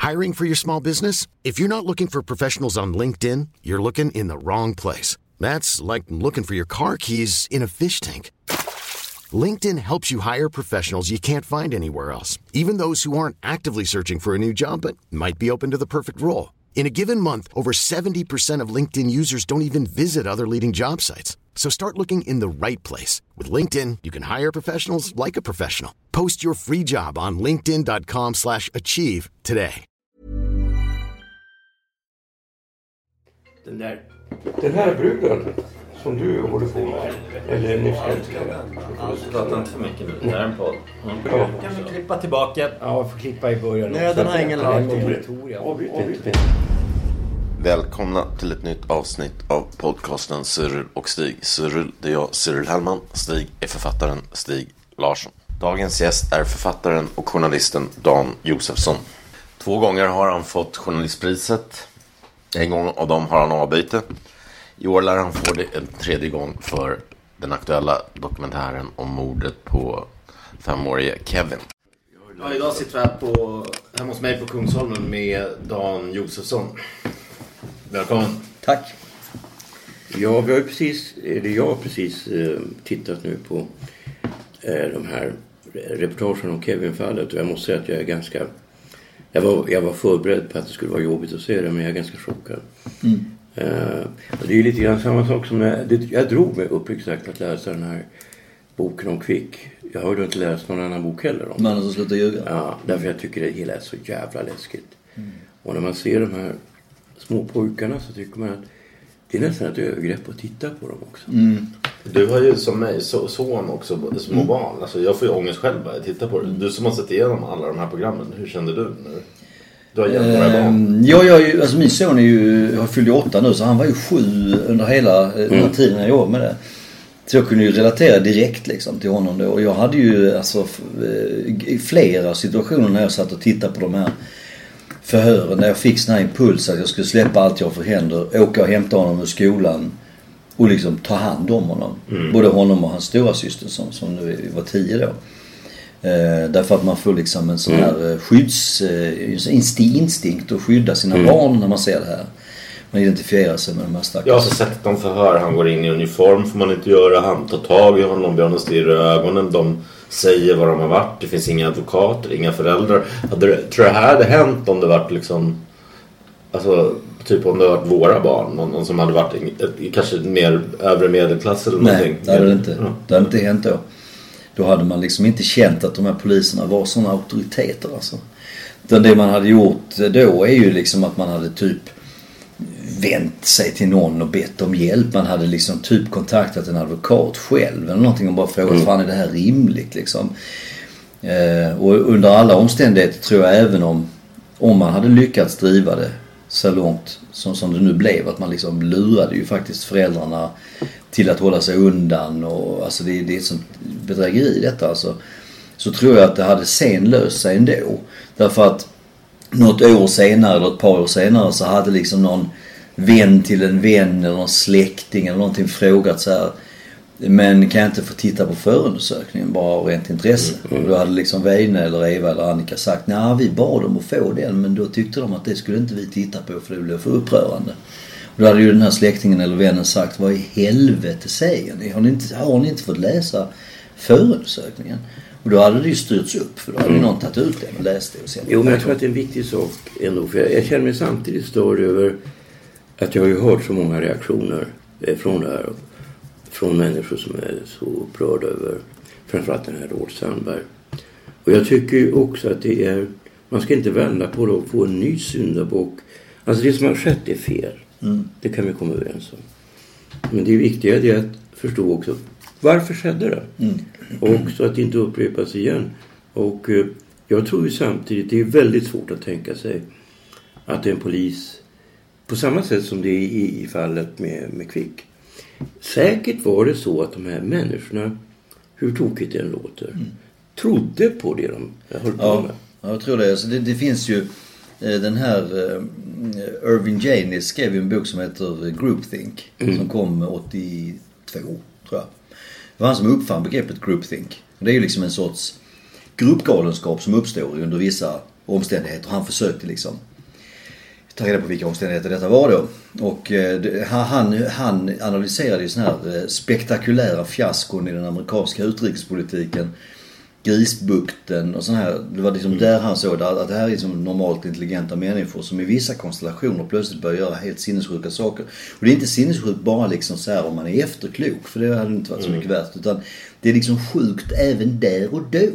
Hiring for your small business? If you're not looking for professionals on LinkedIn, you're looking in the wrong place. That's like looking for your car keys in a fish tank. LinkedIn helps you hire professionals you can't find anywhere else, even those who aren't actively searching for a new job but might be open to the perfect role. In a given month, over 70% of LinkedIn users don't even visit other leading job sites. So start looking in the right place. With LinkedIn, you can hire professionals like a professional. Post your free job on linkedin.com/achieve today. Den här bruden som du håller på med, eller ni ska inte prata inte för mycket nu. Det är en podd. Kan vi klippa tillbaka? Ja, vi får klippa i början. Nej, den har ingen lag. Välkomna till ett nytt avsnitt av podcasten Cyril och Stig. Cyril, det är jag, Cyril Hellman. Stig är författaren Stig Larsson. Dagens gäst är författaren och journalisten Dan Josefsson. 2 gånger har han fått journalistpriset. En gång av dem har han avbyte. I år lär han få det en 3:e gång för den aktuella dokumentären om mordet på 5-årige Kevin. Ja, idag sitter vi här hemma hos mig på Kungsholmen med Dan Josefsson. Välkommen. Tack. Jag har precis tittat nu på de här reportagen om Kevin-fallet, och jag måste säga att jag är ganska... Jag var förberedd på att det skulle vara jobbigt att se det, men jag är ganska chockad. Och det är ju lite grann samma sak som jag drog mig uppriktigt sagt att läsa den här boken om Kvick. Jag har ju inte läst någon annan bok heller om Mannen som slutar ljuga. Ja, därför jag tycker det hela är så jävla läskigt. Och när man ser de här små pojkarna så tycker man att det är nästan ett övergrepp att titta på dem också. Du har ju som mig son också, små barn. Alltså jag får ju ångest själv bara att titta på det. Du som har sett igenom alla de här programmen, hur kände du när du har hjälpt några barn? Alltså min son har fyllt 8 nu, så han var ju 7 under hela den här tiden jag jobbade med det. Så jag kunde ju relatera direkt liksom till honom då. Och jag hade ju alltså flera situationer när jag satt och tittade på de här förhören där jag fick sån här impuls att jag skulle släppa allt jag för händer, åka och hämta honom ur skolan och liksom ta hand om honom. Både honom och hans stora syster som nu var 10 då. Därför att man får liksom en sån här instinkt att skydda sina barn när man ser det här. Man identifierar sig med de här stackars. Jag har sett dem förhör. Han går in i uniform, får man inte göra. Han tar tag i honom, Björn stirrar i ögonen. De säger vad de har varit. Det finns inga advokater, inga föräldrar. Tror jag det här hade hänt om det varit liksom... Alltså, typ om det varit våra barn. Någon som hade varit kanske mer övre medelklass eller någonting. Nej, det hade det inte. Det hade inte hänt då. Då hade man liksom inte känt att de här poliserna var såna auktoriteter alltså. Det man hade gjort då är ju liksom att man hade typ vänt sig till någon och bett om hjälp. Man hade liksom typ kontaktat en advokat själv eller någonting och bara frågat fan är det här rimligt liksom. Och under alla omständigheter tror jag, även om man hade lyckats driva det så långt som det nu blev, att man liksom lurade ju faktiskt föräldrarna till att hålla sig undan, och alltså det är ett sånt bedrägeri detta alltså. Så tror jag att det hade sen löst sig ändå, därför att något år senare eller ett par år senare så hade liksom någon vän till en vän eller någon släkting eller någonting frågat så här: men kan jag inte få titta på förundersökningen bara av rent intresse? Och då hade liksom Veine eller Eva eller Annika sagt nej, vi bad dem att få den, men då tyckte de att det skulle inte vi titta på för det blev för upprörande. Och då hade ju den här släktingen eller vännen sagt: vad i helvete säger ni? Har ni inte fått läsa förundersökningen? Och då hade det ju styrts upp, för då hade någon tagit ut den och läst det och sen. Jo, men jag tror att det är en viktig sak ändå, för jag känner mig samtidigt störd över att jag har ju hört så många reaktioner från det här, från människor som är så upprörda över framförallt den här Råd Sandberg. Och jag tycker ju också att det är, man ska inte vända på det och få en ny syndabock. Alltså det som har skett är fel. Det kan vi komma överens om. Men det är viktigt att förstå också varför skedde det. Och också att det inte upprepas igen. Och jag tror ju samtidigt det är väldigt svårt att tänka sig att en polis, på samma sätt som det är i fallet med Kvick, säkert var det så att de här människorna, hur tokigt det än låter, trodde på det de höll på med. Ja, jag tror det. Alltså det finns ju den här Irving Janis skrev en bok som heter Groupthink som kom 82, tror jag. Det var han som uppfann begreppet groupthink. Det är ju liksom en sorts gruppgalenskap som uppstår under vissa omständigheter. Han försökte liksom ta reda på vilka omständigheter detta var då. Och han analyserade ju såna här spektakulära fiaskon i den amerikanska utrikespolitiken. Grisbukten och sån här. Det var liksom där han såg att det här är liksom normalt intelligenta människor som i vissa konstellationer plötsligt börjar göra helt sinnessjuka saker. Och det är inte sinnessjukt bara liksom så här om man är efterklok, för det hade inte varit så mycket värt, utan det är liksom sjukt även där och då.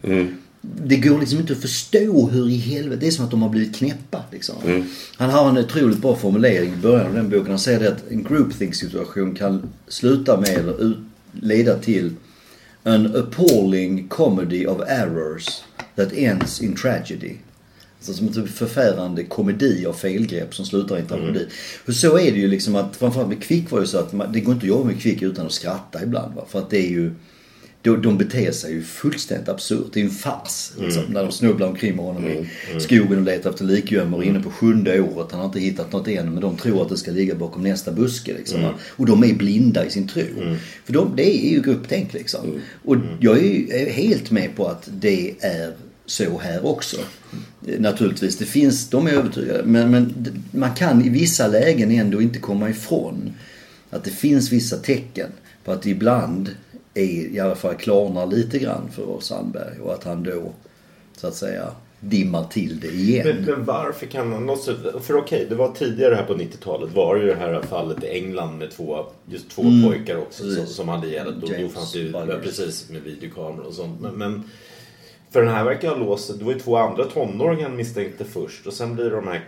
Det går liksom inte att förstå hur i helvete. Det är som att de har blivit knäppa liksom. Han har en otroligt bra formulering i början av den boken. Han säger att en groupthink-situation kan sluta med eller leda till an appalling comedy of errors that ends in tragedy. Alltså som en typ förfärande komedi av felgrepp som slutar i en tragedi. För så är det ju liksom att, framförallt med Kvick var ju så att det går inte att jobba med Kvick utan att skratta ibland, va? För att det är ju, de beter sig ju fullständigt absurt. Det är en fars liksom, när de snubblar omkring med honom i skogen och letar efter likgömmor inne på 7:e året. Han har inte hittat något än, men de tror att det ska ligga bakom nästa buske liksom. Och de är blinda i sin tro. För det är ju grupptänk liksom. Och jag är helt med på att det är så här också. Naturligtvis, det finns, de är övertygade, men man kan i vissa lägen ändå inte komma ifrån att det finns vissa tecken på att ibland i alla fall klarnar lite grann för oss Sandberg, och att han då så att säga dimmar till det igen. Men varför kan man för okej, det var tidigare här på 90-talet var det ju det här fallet i England med två pojkar också som hade ihjäl, och då fanns det ju precis med videokameror och sånt, men för den här verkar ha låst. Det var ju 2 andra tonåringar misstänkte först, och sen blir de här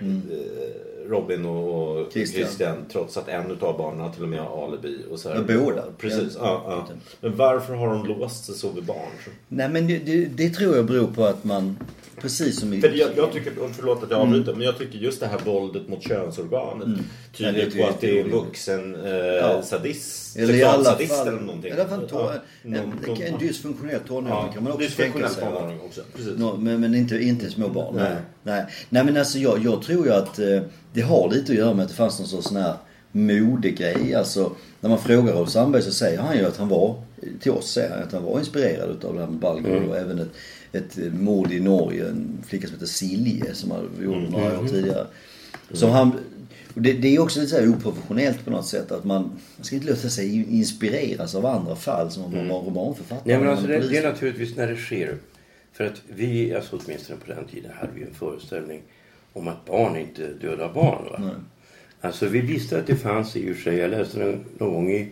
Robin och Christian, trots att en utav barnen till och med har alibi och så här. Båda. Precis. Ja. Men varför har de låst sig så vid barn? Nej, men det tror jag beror på att man, precis som för jag tycker, förlåt att jag avbryter, men jag tycker just det här våldet mot könsorganet tyder på att det är vuxen sadist eller i alla fall eller någonting. I alla fall en dysfunktionell tonåring kan man också tänka sig. Också. Precis. Men inte små barn. Nej, men alltså jag tror ju att det har lite att göra med att det fanns någon sorts sån här modegrej. Alltså när man frågar Rolf Sandberg så säger han ju att han var, till oss säger han att han var inspirerad utav det här med Balgård och även ett mord i Norge, en flicka som heter Silje som hade gjort några år tidigare. Som han, och det är också lite så här oprofessionellt på något sätt att man ska inte låta sig inspireras av andra fall som om man var romanförfattare. Nej, men alltså det är naturligtvis när det sker. För att vi, alltså åtminstone på den tiden, hade vi en föreställning om att barn inte dödar barn, va? Nej. Alltså vi visste att det fanns i och för sig. Jag läste någon gång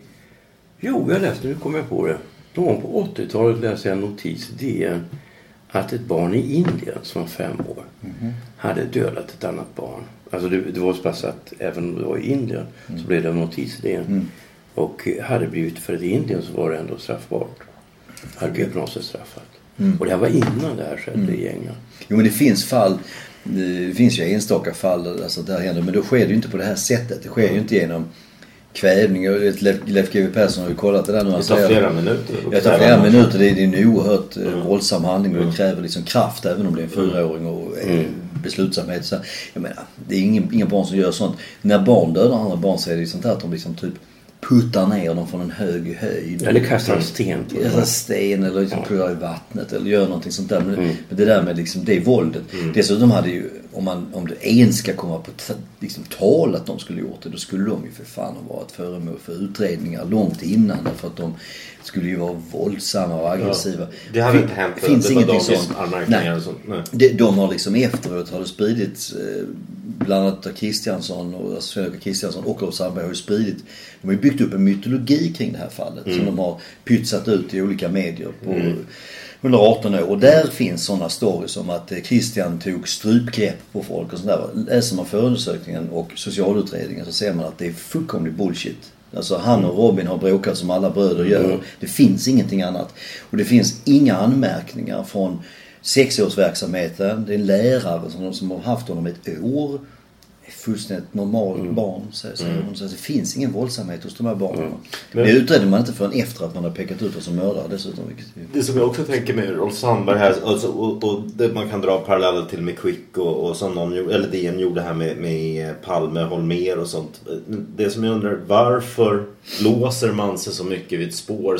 nu kommer jag på det. Någon gång på 80-talet läste jag en notis i DN att ett barn i Indien som var 5 år hade dödat ett annat barn. Alltså det var så pass att även om det var i Indien så blev det en notis i DN. Och hade blivit, för i Indien så var det ändå straffbart. Hade blivit på något sätt straffat. Och det här var innan det här skedde i England. Jo, men det finns fall, det finns ju enstaka fall alltså där händer, men då sker det ju inte på det här sättet. Det sker ju inte genom kvävning. Leif GW Persson har ju kollat det där nu. Det tar flera minuter. Det tar flera minuter. Det är en oerhört våldsam handling och det kräver liksom kraft även om det är en 4-åring och beslutsamhet. Så jag menar, det är inga barn som gör sånt. När barn dödar andra barn så är det ju sånt här att de liksom typ puttar ner dem från en hög höjd. Eller kastar en sten på dem. Sten eller liksom puttar i vattnet eller gör någonting sånt där. Men det där med liksom det våldet. Dessutom hade ju, om det ens ska komma på liksom tal att de skulle gjort det, då skulle de ju för fan ha varit föremål för utredningar långt innan. För att de skulle ju vara våldsamma och aggressiva. Ja, det hade inte hänt. Det finns ingenting sånt. Nej. Nej. De har liksom efteråt har det spridits bland annat Kristiansson och Sven-Åke Kristiansson och Rolf Sandberg har ju spridit. De har ju byggt upp en mytologi kring det här fallet som de har pytsat ut i olika medier på 118 år. Och där finns sådana stories som att Christian tog strypgrepp på folk och sådär. Läser man förundersökningen och socialutredningen så ser man att det är fullkomlig bullshit. Alltså han och Robin har bråkat som alla bröder gör. Det finns ingenting annat. Och det finns inga anmärkningar från 6-årsverksamheten. Det är en lärare som har haft honom ett år. Fullständigt normalt barn. Så det finns ingen våldsamhet hos de här barnen. Det utredde man inte förrän efter att man har pekat ut oss som mördare dessutom. Det som jag också tänker med Rolf Sandberg här, alltså, och det man kan dra paralleller till med Quick och som någon eller DN gjorde här med Palme, Holmer och sånt. Det som jag undrar, varför låser man sig så mycket vid ett spår som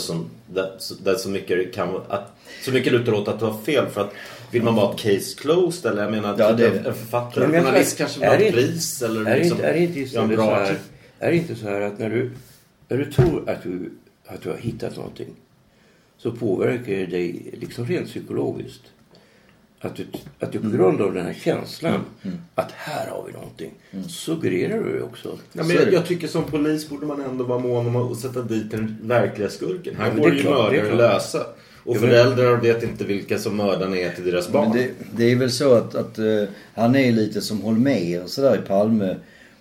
där så mycket så mycket lutar åt att det var fel, för att vill man bara case closed, eller jag menar en författare, en journalist kanske vill ha ett pris eller liksom, är det inte så här att när du tror att du har hittat någonting, så påverkar det dig liksom rent psykologiskt. Att du på grund av den här känslan att här har vi någonting, suggererar du också. Ja, men jag tycker som polis borde man ändå vara mån om att sätta dit den verkliga skurken. Här går ju mördaren lösa. Och föräldrar vet inte vilka som mördarna är till deras barn. Men det är väl så att han är lite som Holmér och sådär i Palme.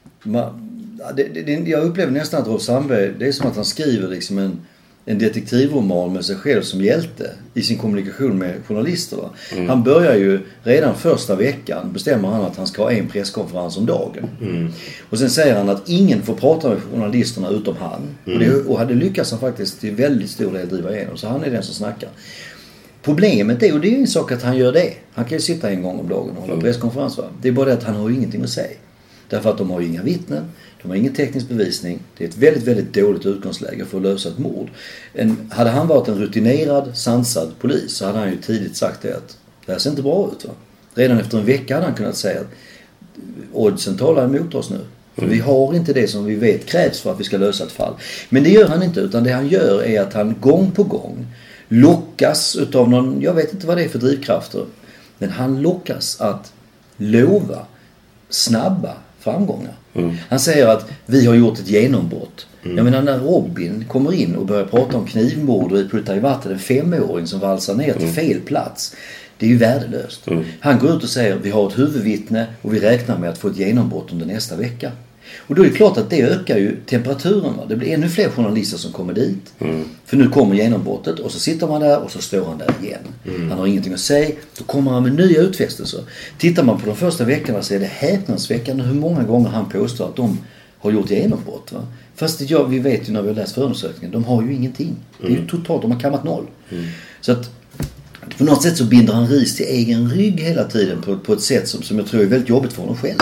Jag upplever nästan att Rolf Sandberg, det är som att han skriver liksom en detektivroman med sig själv som hjälte i sin kommunikation med journalister. Han börjar ju redan första veckan, bestämmer han att han ska ha en presskonferens om dagen. Och sen säger han att ingen får prata med journalisterna utom han. Och hade lyckats han faktiskt till väldigt stor del driva igenom. Så han är den som snackar. Problemet är, och det är ju en sak att han gör det. Han kan ju sitta en gång om dagen och hålla presskonferens. Det är bara det att han har ju ingenting att säga. Därför att de har ju inga vittnen. De har ingen teknisk bevisning. Det är ett väldigt, väldigt dåligt utgångsläge för att lösa ett mord. Hade han varit en rutinerad, sansad polis, så hade han ju tidigt sagt det att det här ser inte bra ut. Va? Redan efter en vecka hade han kunnat säga att oddsen talar emot oss nu. För vi har inte det som vi vet krävs för att vi ska lösa ett fall. Men det gör han inte, utan det han gör är att han gång på gång lockas utav någon, jag vet inte vad det är för drivkrafter, men han lockas att lova snabba framgångar. Han säger att vi har gjort ett genombrott. Jag menar, när Robin kommer in och börjar prata om knivmord och puttar i vatten en 5-åring som valsar ner till fel plats, det är ju värdelöst. Han går ut och säger vi har ett huvudvittne och vi räknar med att få ett genombrott under nästa vecka. Och då är det klart att det ökar ju temperaturen. Va? Det blir ännu fler journalister som kommer dit. För nu kommer genombrottet och så sitter man där och så står han där igen. Han har ingenting att säga. Då kommer han med nya utfästelser. Tittar man på de första veckorna så är det häpnadsväckande hur många gånger han påstår att de har gjort genombrott. Va? Fast vi vet ju när vi har läst förundersökningen, de har ju ingenting. Det är ju totalt, de har kammat noll. Så att på något sätt så binder han ris till egen rygg hela tiden på ett sätt som jag tror är väldigt jobbigt för honom själv.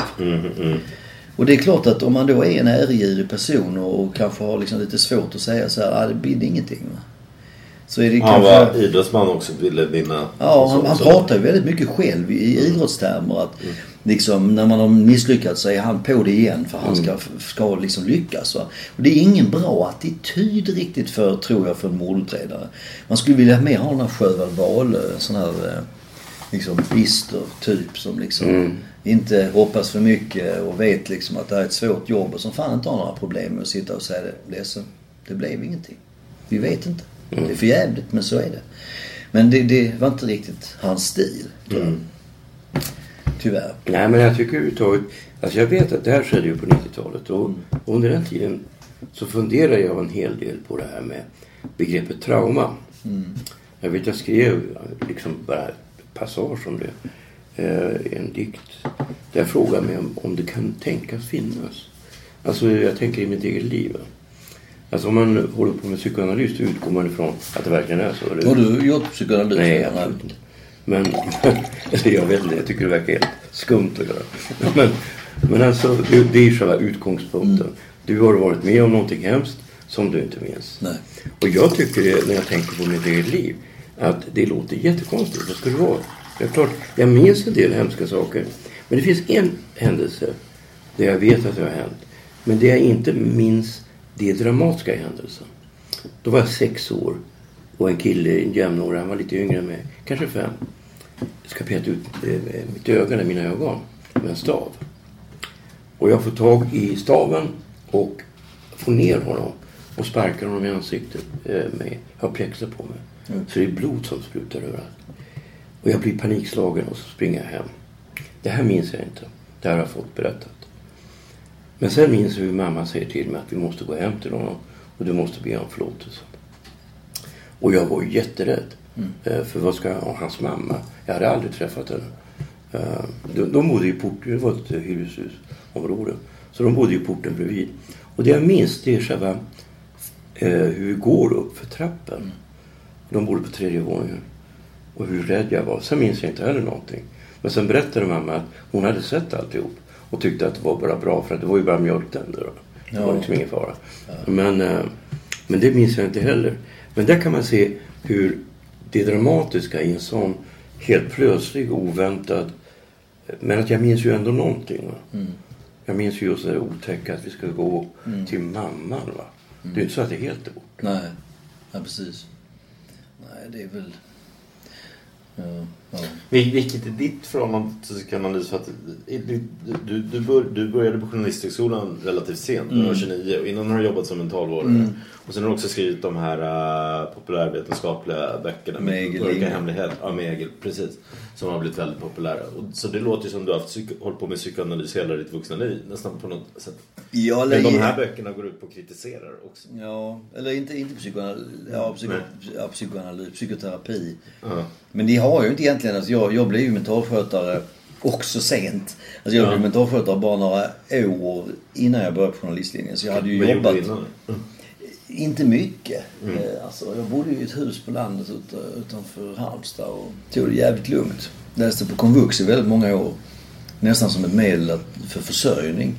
Och det är klart att om man då är en äregirig person och kanske har liksom lite svårt att säga så här, det blir ingenting. Va? Så är det han var idrottsman också, ville vinna. Ja, han pratar ju väldigt mycket själv i idrottstermer. Att liksom, när man har misslyckats så är han på det igen för han ska liksom lyckas. Va? Och det är ingen bra attityd riktigt tror jag, för en mordutredare. Man skulle vilja mer ha den här Sjöwall Wahlöö, sån här liksom bister typ som liksom inte hoppas för mycket och vet liksom att det är ett svårt jobb och som fan inte har några problem med att sitta och säga ledsen, det blev ingenting. Vi vet inte. Det är för jävligt, men så är det. Men det var inte riktigt hans stil, tror jag. Tyvärr. Nej, men jag tycker överhuvudtaget, alltså jag vet att det här skedde ju på 90-talet och under den tiden så funderar jag en hel del på det här med begreppet trauma. Jag vet, jag skrev liksom bara passage om det. En dikt där jag frågar mig om det kan tänkas finnas. Alltså jag tänker i mitt eget liv. Alltså om man håller på med psykoanalys så utgår man ifrån att det verkligen är så. Eller? Har du gjort psykoanalys? Nej, absolut inte. Men jag vet inte, jag tycker det verkar helt skumt att göra. Men alltså det är själva utgångspunkten. Du har varit med om någonting hemskt som du inte minns. Nej. Och jag tycker det, när jag tänker på mitt eget liv, att det låter jättekonstigt. Vad ska det vara? Det är klart, jag minns en del hemska saker. Men det finns en händelse där jag vet att det har hänt. Men det jag inte minns, det är dramatiska händelser. Då var jag 6 år. Och en kille, en jämnårig, han var lite yngre än mig. Kanske 5. Jag ska peta ut mitt öga, mina ögon, med en stav. Och jag får tag i staven och får ner honom. Och sparkar honom i ansiktet med. Jag har pjäxor på mig. Så det är blod som sprutar överallt. Och jag blir panikslagen och så springer jag hem. Det här minns jag inte. Det här har jag fått berättat. Men sen minns jag hur mamma säger till mig att vi måste gå hem till honom. Och du måste be om förlåtelse. Och jag var jätterädd. För vad ska jag ha hans mamma? Jag hade aldrig träffat henne. De bodde i porten. Det var ett hyreshusområde. Så de bodde i porten bredvid. Och det jag minns det är själva hur vi går upp för trappen. De bodde på 3:e våningen. Och hur rädd jag var. Sen minns jag inte heller någonting. Men sen berättade mamma att hon hade sett alltihop. Och tyckte att det var bara bra. För att det var ju bara mjölktänder. Det var liksom ingen fara. Men det minns jag inte heller. Men där kan man se hur det dramatiska i en sån helt plötslig, oväntad. Men att jag minns ju ändå någonting. Va? Jag minns ju just det otäcka att vi ska gå till mamman. Va? Det är inte så att det är helt är bort. Nej, ja, precis. Nej, det är väl... Ja. Vilket är ditt förhållande till psykoanalys? För att du började på journalisthögskolan relativt sent, du var 29, och innan har du jobbat som mentalvårdare. Och sen har du också skrivit de här populärvetenskapliga böckerna med Mörka hemligheter. Ja, med Egil, precis. Som har blivit väldigt populära. Så det låter ju som du har hållit på med psykoanalys hela ditt vuxna liv, nästan på något sätt. Ja, men de här böckerna går ut på att kritisera också. Ja, eller inte psykoanalys, psykoterapi. Men det har ju inte egentligen, alltså jag blev ju mentalskötare också sent. Alltså jag blev mentalskötare bara några år innan jag började på journalistlinjen. Så jag hade ju jobbat... Inte mycket. Alltså, jag bodde i ett hus på landet utanför Halmstad och tog det jävligt lugnt. Läste på komvux i väldigt många år. Nästan som ett medel för försörjning.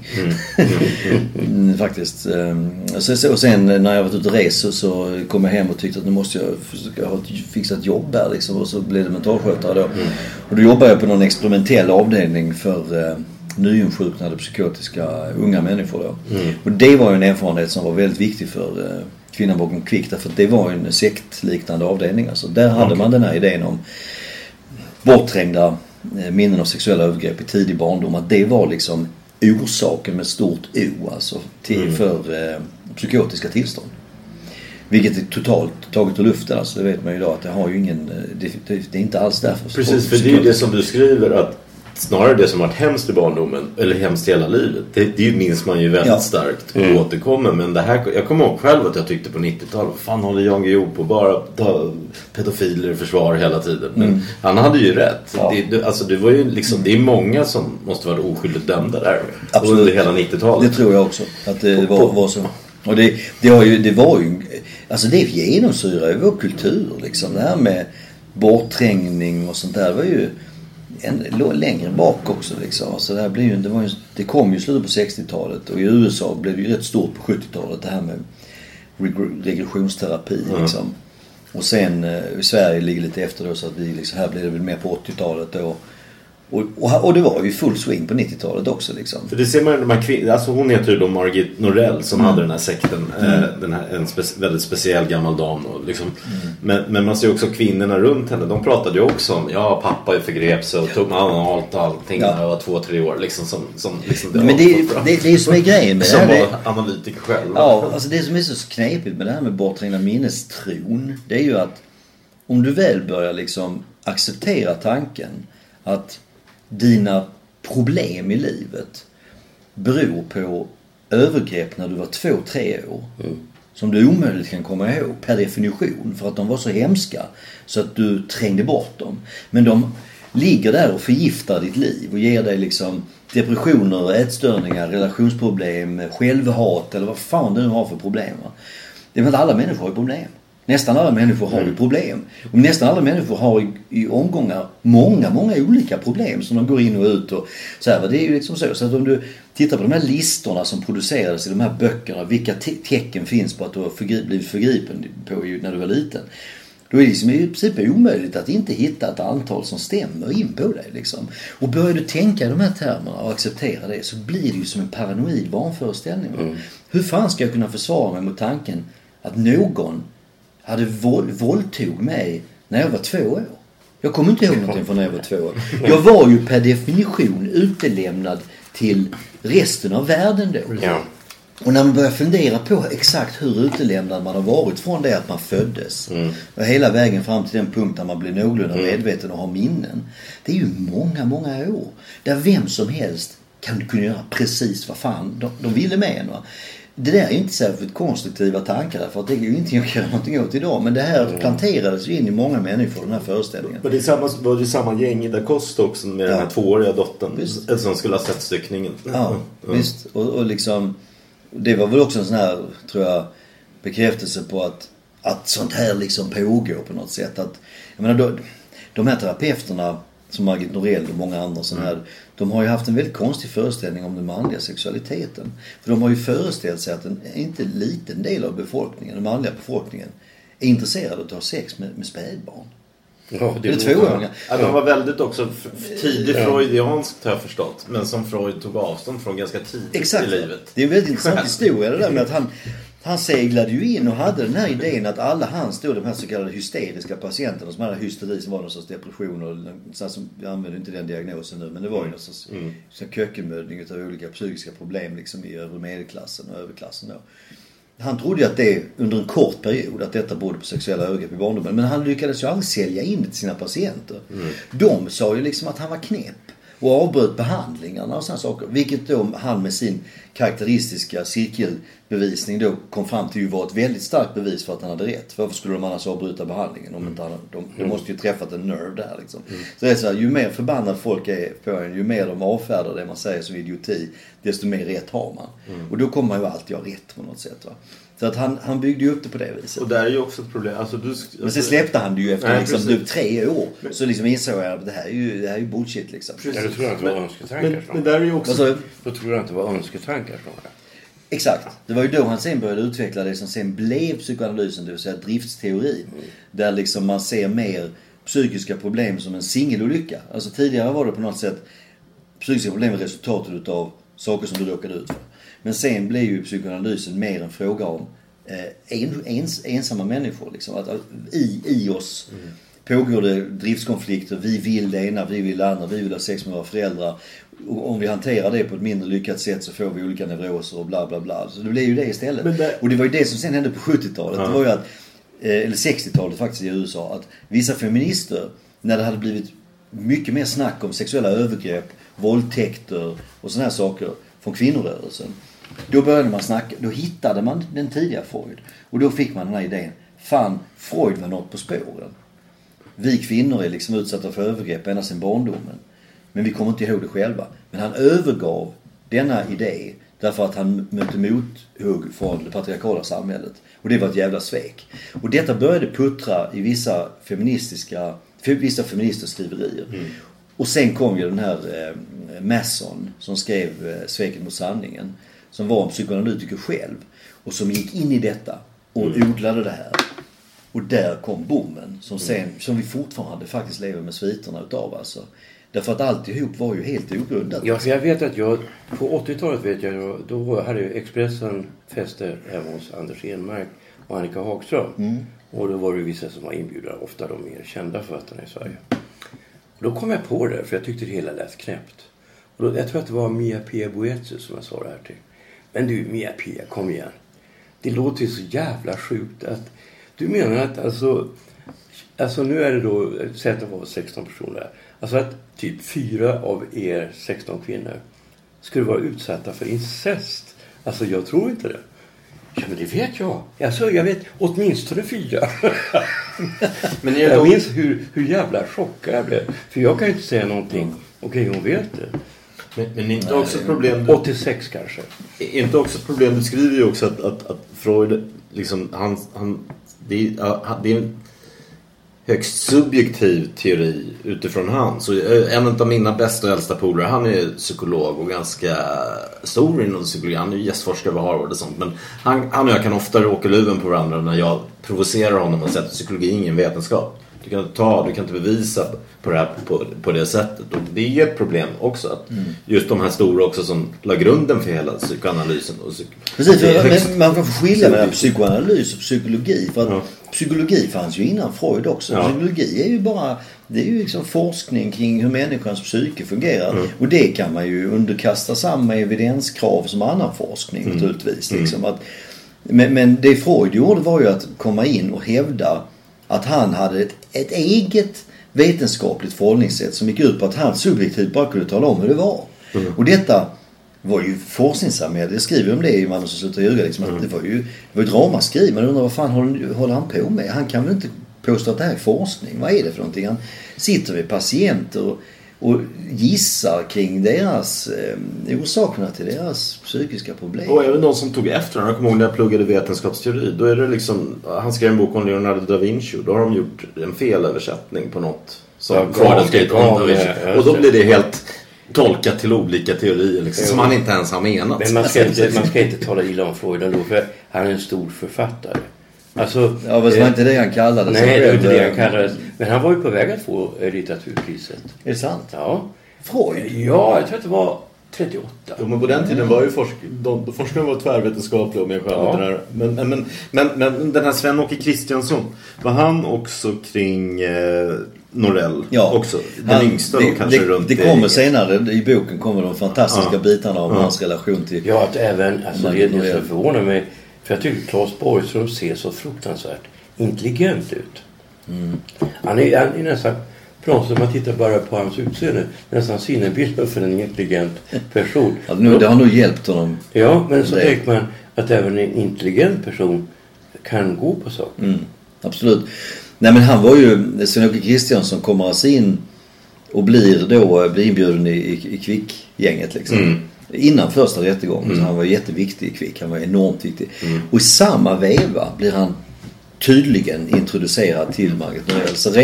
Faktiskt. Och sen när jag var ute och reste så kom jag hem och tyckte att nu måste jag försöka fixa ett jobb där liksom. Och så blev det mentalskötare då. Och då jobbade jag på någon experimentell avdelning för nyinsjuknade psykotiska unga människor då. Och det var ju en erfarenhet som var väldigt viktig för Kvinnan bakom Kvick, därför att det var ju en sektliknande avdelning. Alltså där hade man den här idén om bortträngda minnen av sexuella övergrepp i tidig barndom, att det var liksom orsaken med stort O alltså för psykotiska tillstånd. Vilket är totalt taget ur luften, alltså det vet man ju idag att det har ju ingen, det är inte alls därför. Precis, för det är ju det som du skriver, att snarare det som varit hemskt i barndomen eller hemskt hela livet, det minns man ju väldigt starkt och återkommer. Men det här, jag kommer ihåg själv att jag tyckte på 90-talet, vad fan håller Jan Guillou på bara ta pedofiler i försvar hela tiden. Men han hade ju rätt. Alltså det var ju liksom, det är många som måste vara oskyldigt dömda där. Absolut. Under hela 90-talet. Det tror jag också att det var så. Och det var ju alltså det genomsyrar ju vår kultur liksom, det här med bortträngning och sånt där. Det var ju längre bak också liksom. Alltså det kom ju slutet på 60-talet, och i USA blev det ju rätt stort på 70-talet det här med regressionsterapi liksom. Och sen i Sverige ligger lite efter då, så att vi liksom, här blir det väl mer på 80-talet då. Och det var ju full swing på 90-talet också liksom. För det ser man, de här alltså hon heter ju då Margit Norell som hade den här sekten, den här väldigt speciell gammal dam och liksom. Men man ser ju också kvinnorna runt henne, de pratade ju också om pappa är förgrep sig och tog man allting när jag var 2-3 år liksom, som liksom det. Men det är ju som är grejen med som det här, var analytiker själv. Ja, alltså det som är så knepigt med det här med bortträngda minnestron, det är ju att om du väl börjar liksom acceptera tanken att dina problem i livet beror på övergrepp när du var 2-3 år. Som du omöjligt kan komma ihåg per definition, för att de var så hemska så att du trängde bort dem. Men de ligger där och förgiftar ditt liv och ger dig liksom depressioner, ätstörningar, relationsproblem, självhat eller vad fan du nu har för problem. Det är för att alla människor har problem. Nästan alla människor har ju problem. Och nästan alla människor har i omgångar många olika problem som de går in och ut och så här. Det är ju liksom så att om du tittar på de här listorna som producerades i de här böckerna, vilka tecken finns på att du har blivit förgripen på när du var liten, då är det liksom i princip omöjligt att inte hitta ett antal som stämmer in på dig liksom. Och börjar du tänka i de här termerna och acceptera det, så blir det ju som en paranoid vanföreställning. Hur fan ska jag kunna försvara mig mot tanken att någon hade våldtog mig när jag var 2 år. Jag kommer inte ihåg någonting från när jag var 2 år. Jag var ju per definition utelämnad till resten av världen då. Ja. Och när man börjar fundera på exakt hur utelämnad man har varit från det att man föddes och hela vägen fram till den punkt där man blir någorlunda medveten och har minnen. Det är ju många år där vem som helst kan kunna göra precis vad fan de ville med en, va? Det där är inte särskilt konstruktiva tankar, för att det är ju inte jag kan göra någonting åt idag. Men det här planterades ju in i många människor, den här föreställningen. Men det är samma gäng i Da Costa också med den här 2-åriga dottern som skulle ha sett styckningen. Ja, visst. Och liksom, det var väl också en sån här, tror jag, bekräftelse på att sånt här liksom pågår på något sätt. Att, jag menar, de här terapeuterna som Margit Norell och många andra sådana här, de har ju haft en väldigt konstig föreställning om den manliga sexualiteten. För de har ju föreställt sig att en inte liten del av befolkningen, den manliga befolkningen, är intresserade av att ha sex med spädbarn. Ja, det är 2-åringar. Ja, de var väldigt också tidigt freudianskt, har jag förstått. Men som Freud tog avstånd från ganska tidigt i livet. Det är en väldigt intressant historia det där med att han seglade ju in och hade den här idén att alla hans då, de här så kallade hysteriska patienterna som hade hysteri, som var någon sorts depression och som, jag använder inte den diagnosen nu, men det var ju någon sorts kökkenmödning av olika psykiska problem liksom i övre medelklassen och överklassen då. Han trodde ju att det under en kort period att detta berodde på sexuella övergrepp i barndomen, men han lyckades ju aldrig sälja in det till sina patienter. De sa ju liksom att han var knäpp och avbröt behandlingarna och sådana saker, vilket då han med sin karaktäristiska cirkelbevisning då kom fram till ju var ett väldigt starkt bevis för att han hade rätt. Varför skulle de annars avbryta behandlingen om inte de måste ju träffat en nerve där liksom. Så det är så här, ju mer förbannad folk är på en, ju mer de avfärdar det man säger som idioti, desto mer rätt har man. Och då kommer man ju alltid ha rätt på något sätt, va. Så att han byggde ju upp det på det viset. Och där är ju också ett problem. Men sen släppte han det ju efter liksom 3 år. Så liksom insåg jag att det här är ju bullshit liksom. Ja, då tror jag inte det var önsketankar. Men där är ju också... Då tror jag inte det var önsketankar. Exakt. Det var ju då han sen började utveckla det som sen blev psykoanalysen, det vill säga driftsteorin. Där liksom man ser mer psykiska problem som en singelolycka. Alltså tidigare var det på något sätt psykiska problem resultatet av saker som du råkade ut för. Men sen blev ju psykoanalysen mer en fråga om ensamma människor. Liksom. Att i oss pågår det driftskonflikter. Vi vill det ena, vi vill det andra. Vi vill ha sex med våra föräldrar. Och om vi hanterar det på ett mindre lyckat sätt så får vi olika neuroser och bla bla bla. Så det blev ju det istället. Och det var ju det som sen hände på 70-talet. Det var ju att, eller 60-talet faktiskt i USA. Att vissa feminister, när det hade blivit mycket mer snack om sexuella övergrepp, våldtäkter och såna här saker från kvinnorörelsen. Då började man snacka, då hittade man den tidiga Freud. Och då fick man den här idén. Fan, Freud var något på spåren. Vi kvinnor är liksom utsatta för övergrepp ända sedan barndomen. Men vi kommer inte ihåg det själva. Men han övergav denna idé därför att han mötte mothugg från det patriarkala samhället. Och det var ett jävla svek. Och detta började puttra i vissa feministers skriverier. Och sen kom ju den här Masson som skrev Sveket mot sanningen. Som var en psykoanalytiker själv. Och som gick in i detta och odlade det här. Och där kom bommen som vi fortfarande faktiskt lever med sviterna utav alltså. Därför att alltihop var ju helt ogrundat. Ja, för jag vet att på 80-talet då hade Expressen fester hemma hos Anders Enmark och Annika Hagström. Och då var det vissa som var inbjudna, ofta de mer kända författarna i Sverige. Och då kom jag på det, för jag tyckte det hela lät knäppt. Och då, jag tror att det var Mia-Pia Boethius som jag sa det här till. Men du, Mia-Pia, kom igen. Det låter ju så jävla sjukt att... Du menar att alltså nu är det då, sätt att vara 16 personer. Alltså att typ 4 av er 16 kvinnor skulle vara utsatta för incest. Alltså jag tror inte det. Ja, men det vet jag. Alltså jag vet åtminstone 4. Men jag minns hur jävla chockad jag blev. För jag kan ju inte säga någonting. Okej, hon vet det. Men inte också problem... 86 kanske. Inte också problem, du skriver ju också att Freud liksom, det är en högst subjektiv teori utifrån han. Så en av mina bästa och äldsta polare, han är psykolog och ganska stor inom psykologi. Han är ju gästforskare vid Harvard och sånt. Men han och jag kan ofta råka luven på varandra när jag provocerar honom och säger att psykologi är ingen vetenskap. Du kan inte bevisa på det här på det sättet. Och det är ett problem också att just de här stora också som la grunden för hela psykoanalysen och precis, men man kan få skilja mellan psykoanalys och psykologi, för att psykologi fanns ju innan Freud också. Psykologi är ju bara, det är ju liksom forskning kring hur människans psyke fungerar. Och det kan man ju underkasta samma evidenskrav som annan forskning naturligtvis liksom. Men det Freud gjorde var ju att komma in och hävda att han hade ett eget vetenskapligt förhållningssätt som gick ut på att han subjektivt bara kunde tala om hur det var. Och detta var ju forskningssamhälle. Jag skriver om det i Mannen som slutar ljuga liksom, att det var ju ett ramaskri. Man undrar vad fan håller han på med? Han kan väl inte påstå att det här är forskning. Vad är det för någonting? Han sitter med patienter och gissar kring deras orsakerna till deras psykiska problem. Och även de som tog efter honom. Jag kommer ihåg när jag pluggade vetenskapsteori. Då är det liksom, han skrev en bok om Leonardo da Vinci. Då har de gjort en felöversättning på något som Freud skrev om da Vinci. Och då blir det helt tolkat till olika teorier liksom, som han inte ens har menat. Men man ska inte tala illa om Freud ändå, för han är en stor författare. Alltså, Ja, men det var inte det han kallades. Nej, det var inte det han kallades. Men han var ju på väg att få litteraturpriset. Är det sant? Ja. Freud? Ja, jag tror att det var 38. Jo, men på den tiden var ju forskarna var tvärvetenskapliga och mer skönlitterära. Men den här Sven-Åke Kristiansson, var han också kring Norell? Ja. Också. Den yngsta då kanske runt det kommer senare, i boken kommer de fantastiska bitarna om hans relation till... Ja, att även, alltså det förvånar mig. För jag tycker Claes Borgström ser så fruktansvärt intelligent ut. Han är nästan, bra som man tittar bara på hans utseende, nästan sinnebild för en intelligent person. Ja, det har nog hjälpt honom. Ja, men så tänker man att även en intelligent person kan gå på saker. Absolut. Nej, men han var ju, Sven-Åke Kristiansson kommer alltså in och blir inbjuden i Kvick-gänget liksom. Innan första rättegången. Så han var jätteviktig i Kvick. Han var enormt viktig. Och i samma veva blir han tydligen introducerad till Margit Norell. Så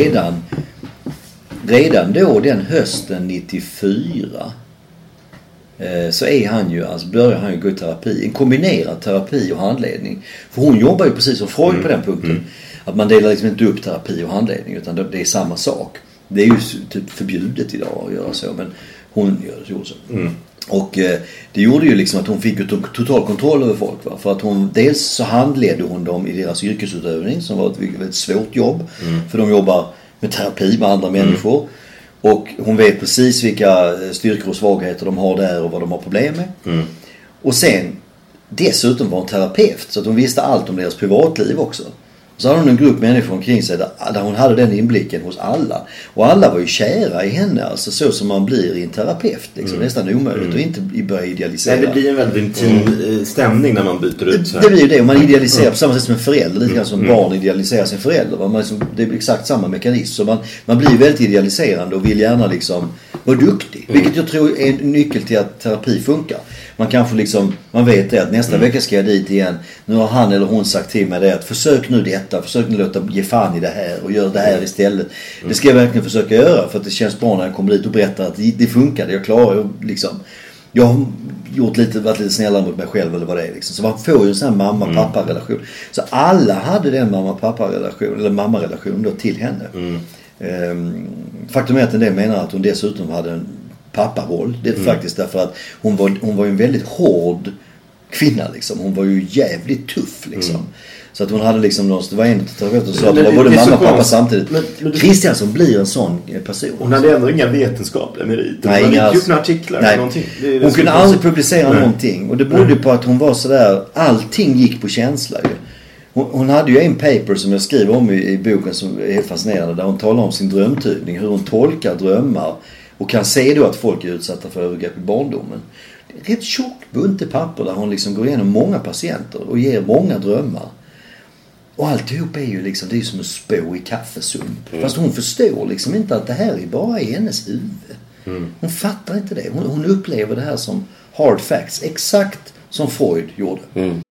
redan då den hösten 94 så är han ju, alltså börjar han ju gå i terapi. En kombinerad terapi och handledning. För hon jobbar ju precis som Freud på den punkten. Att man delar liksom inte upp terapi och handledning, utan det är samma sak. Det är ju typ förbjudet idag att göra så, men hon gjorde så. Och det gjorde ju liksom att hon fick total kontroll över folk. Va? För att hon, dels så handledde hon dem i deras yrkesutövning, som var ett väldigt svårt jobb. För de jobbar med terapi med andra människor. Och hon vet precis vilka styrkor och svagheter de har där och vad de har problem med. Och sen dessutom var hon terapeut, så att hon visste allt om deras privatliv också. Så hade hon en grupp människor omkring sig där hon hade den inblicken hos alla. Och alla var ju kära i henne, alltså så som man blir i en terapeut. Liksom. Nästan omöjligt och inte börja idealisera. Nej, det blir en väldigt intim stämning när man byter ut så här. Det blir ju det, och man idealiserar på samma sätt som en förälder. Lite grann som barn idealiserar sin förälder. Det är exakt samma mekanism. Så man blir väldigt idealiserande och vill gärna liksom vara duktig. Vilket jag tror är en nyckel till att terapi funkar. Man kanske liksom, man vet det att nästa vecka ska jag dit igen. Nu har han eller hon sagt till mig det att försök nu detta, försök nu låta ge fan i det här och gör det här istället. Det ska jag verkligen försöka göra, för att det känns bra när jag kommer dit och berättar att det funkar, jag klarar liksom. Jag har varit lite snällare mot mig själv eller vad det är liksom. Så man får ju en sån här mamma-pappa-relation. Så alla hade den mamma-pappa-relation eller mamma-relation då till henne. Faktum är att en del menar att hon dessutom hade en papparoll. Det är faktiskt därför att hon var en väldigt hård kvinna liksom. Hon var ju jävligt tuff liksom. Så att hon hade liksom det var en som sa att hon var både mamma och pappa samtidigt. Men Kristiansson blir en sån person. Hon hade ändå inga vetenskapliga meriter. Nej, hon hade inte gjort några artiklar eller någonting. Hon kunde aldrig publicera någonting. Och det berodde på att hon var sådär, allting gick på känsla ju. Hon hade ju en paper som jag skriver om i boken som är helt fascinerande, där hon talar om sin drömtydning, hur hon tolkar drömmar och kan se då att folk är utsatta för övergrepp i barndomen. Det är rätt tjock bunte papper där hon liksom går igenom många patienter och ger många drömmar. Och alltihop är ju liksom, det är ju som att spå i kaffesump. Fast hon förstår liksom inte att det här är bara i hennes huvud. Hon fattar inte det. Hon upplever det här som hard facts, exakt som Freud gjorde.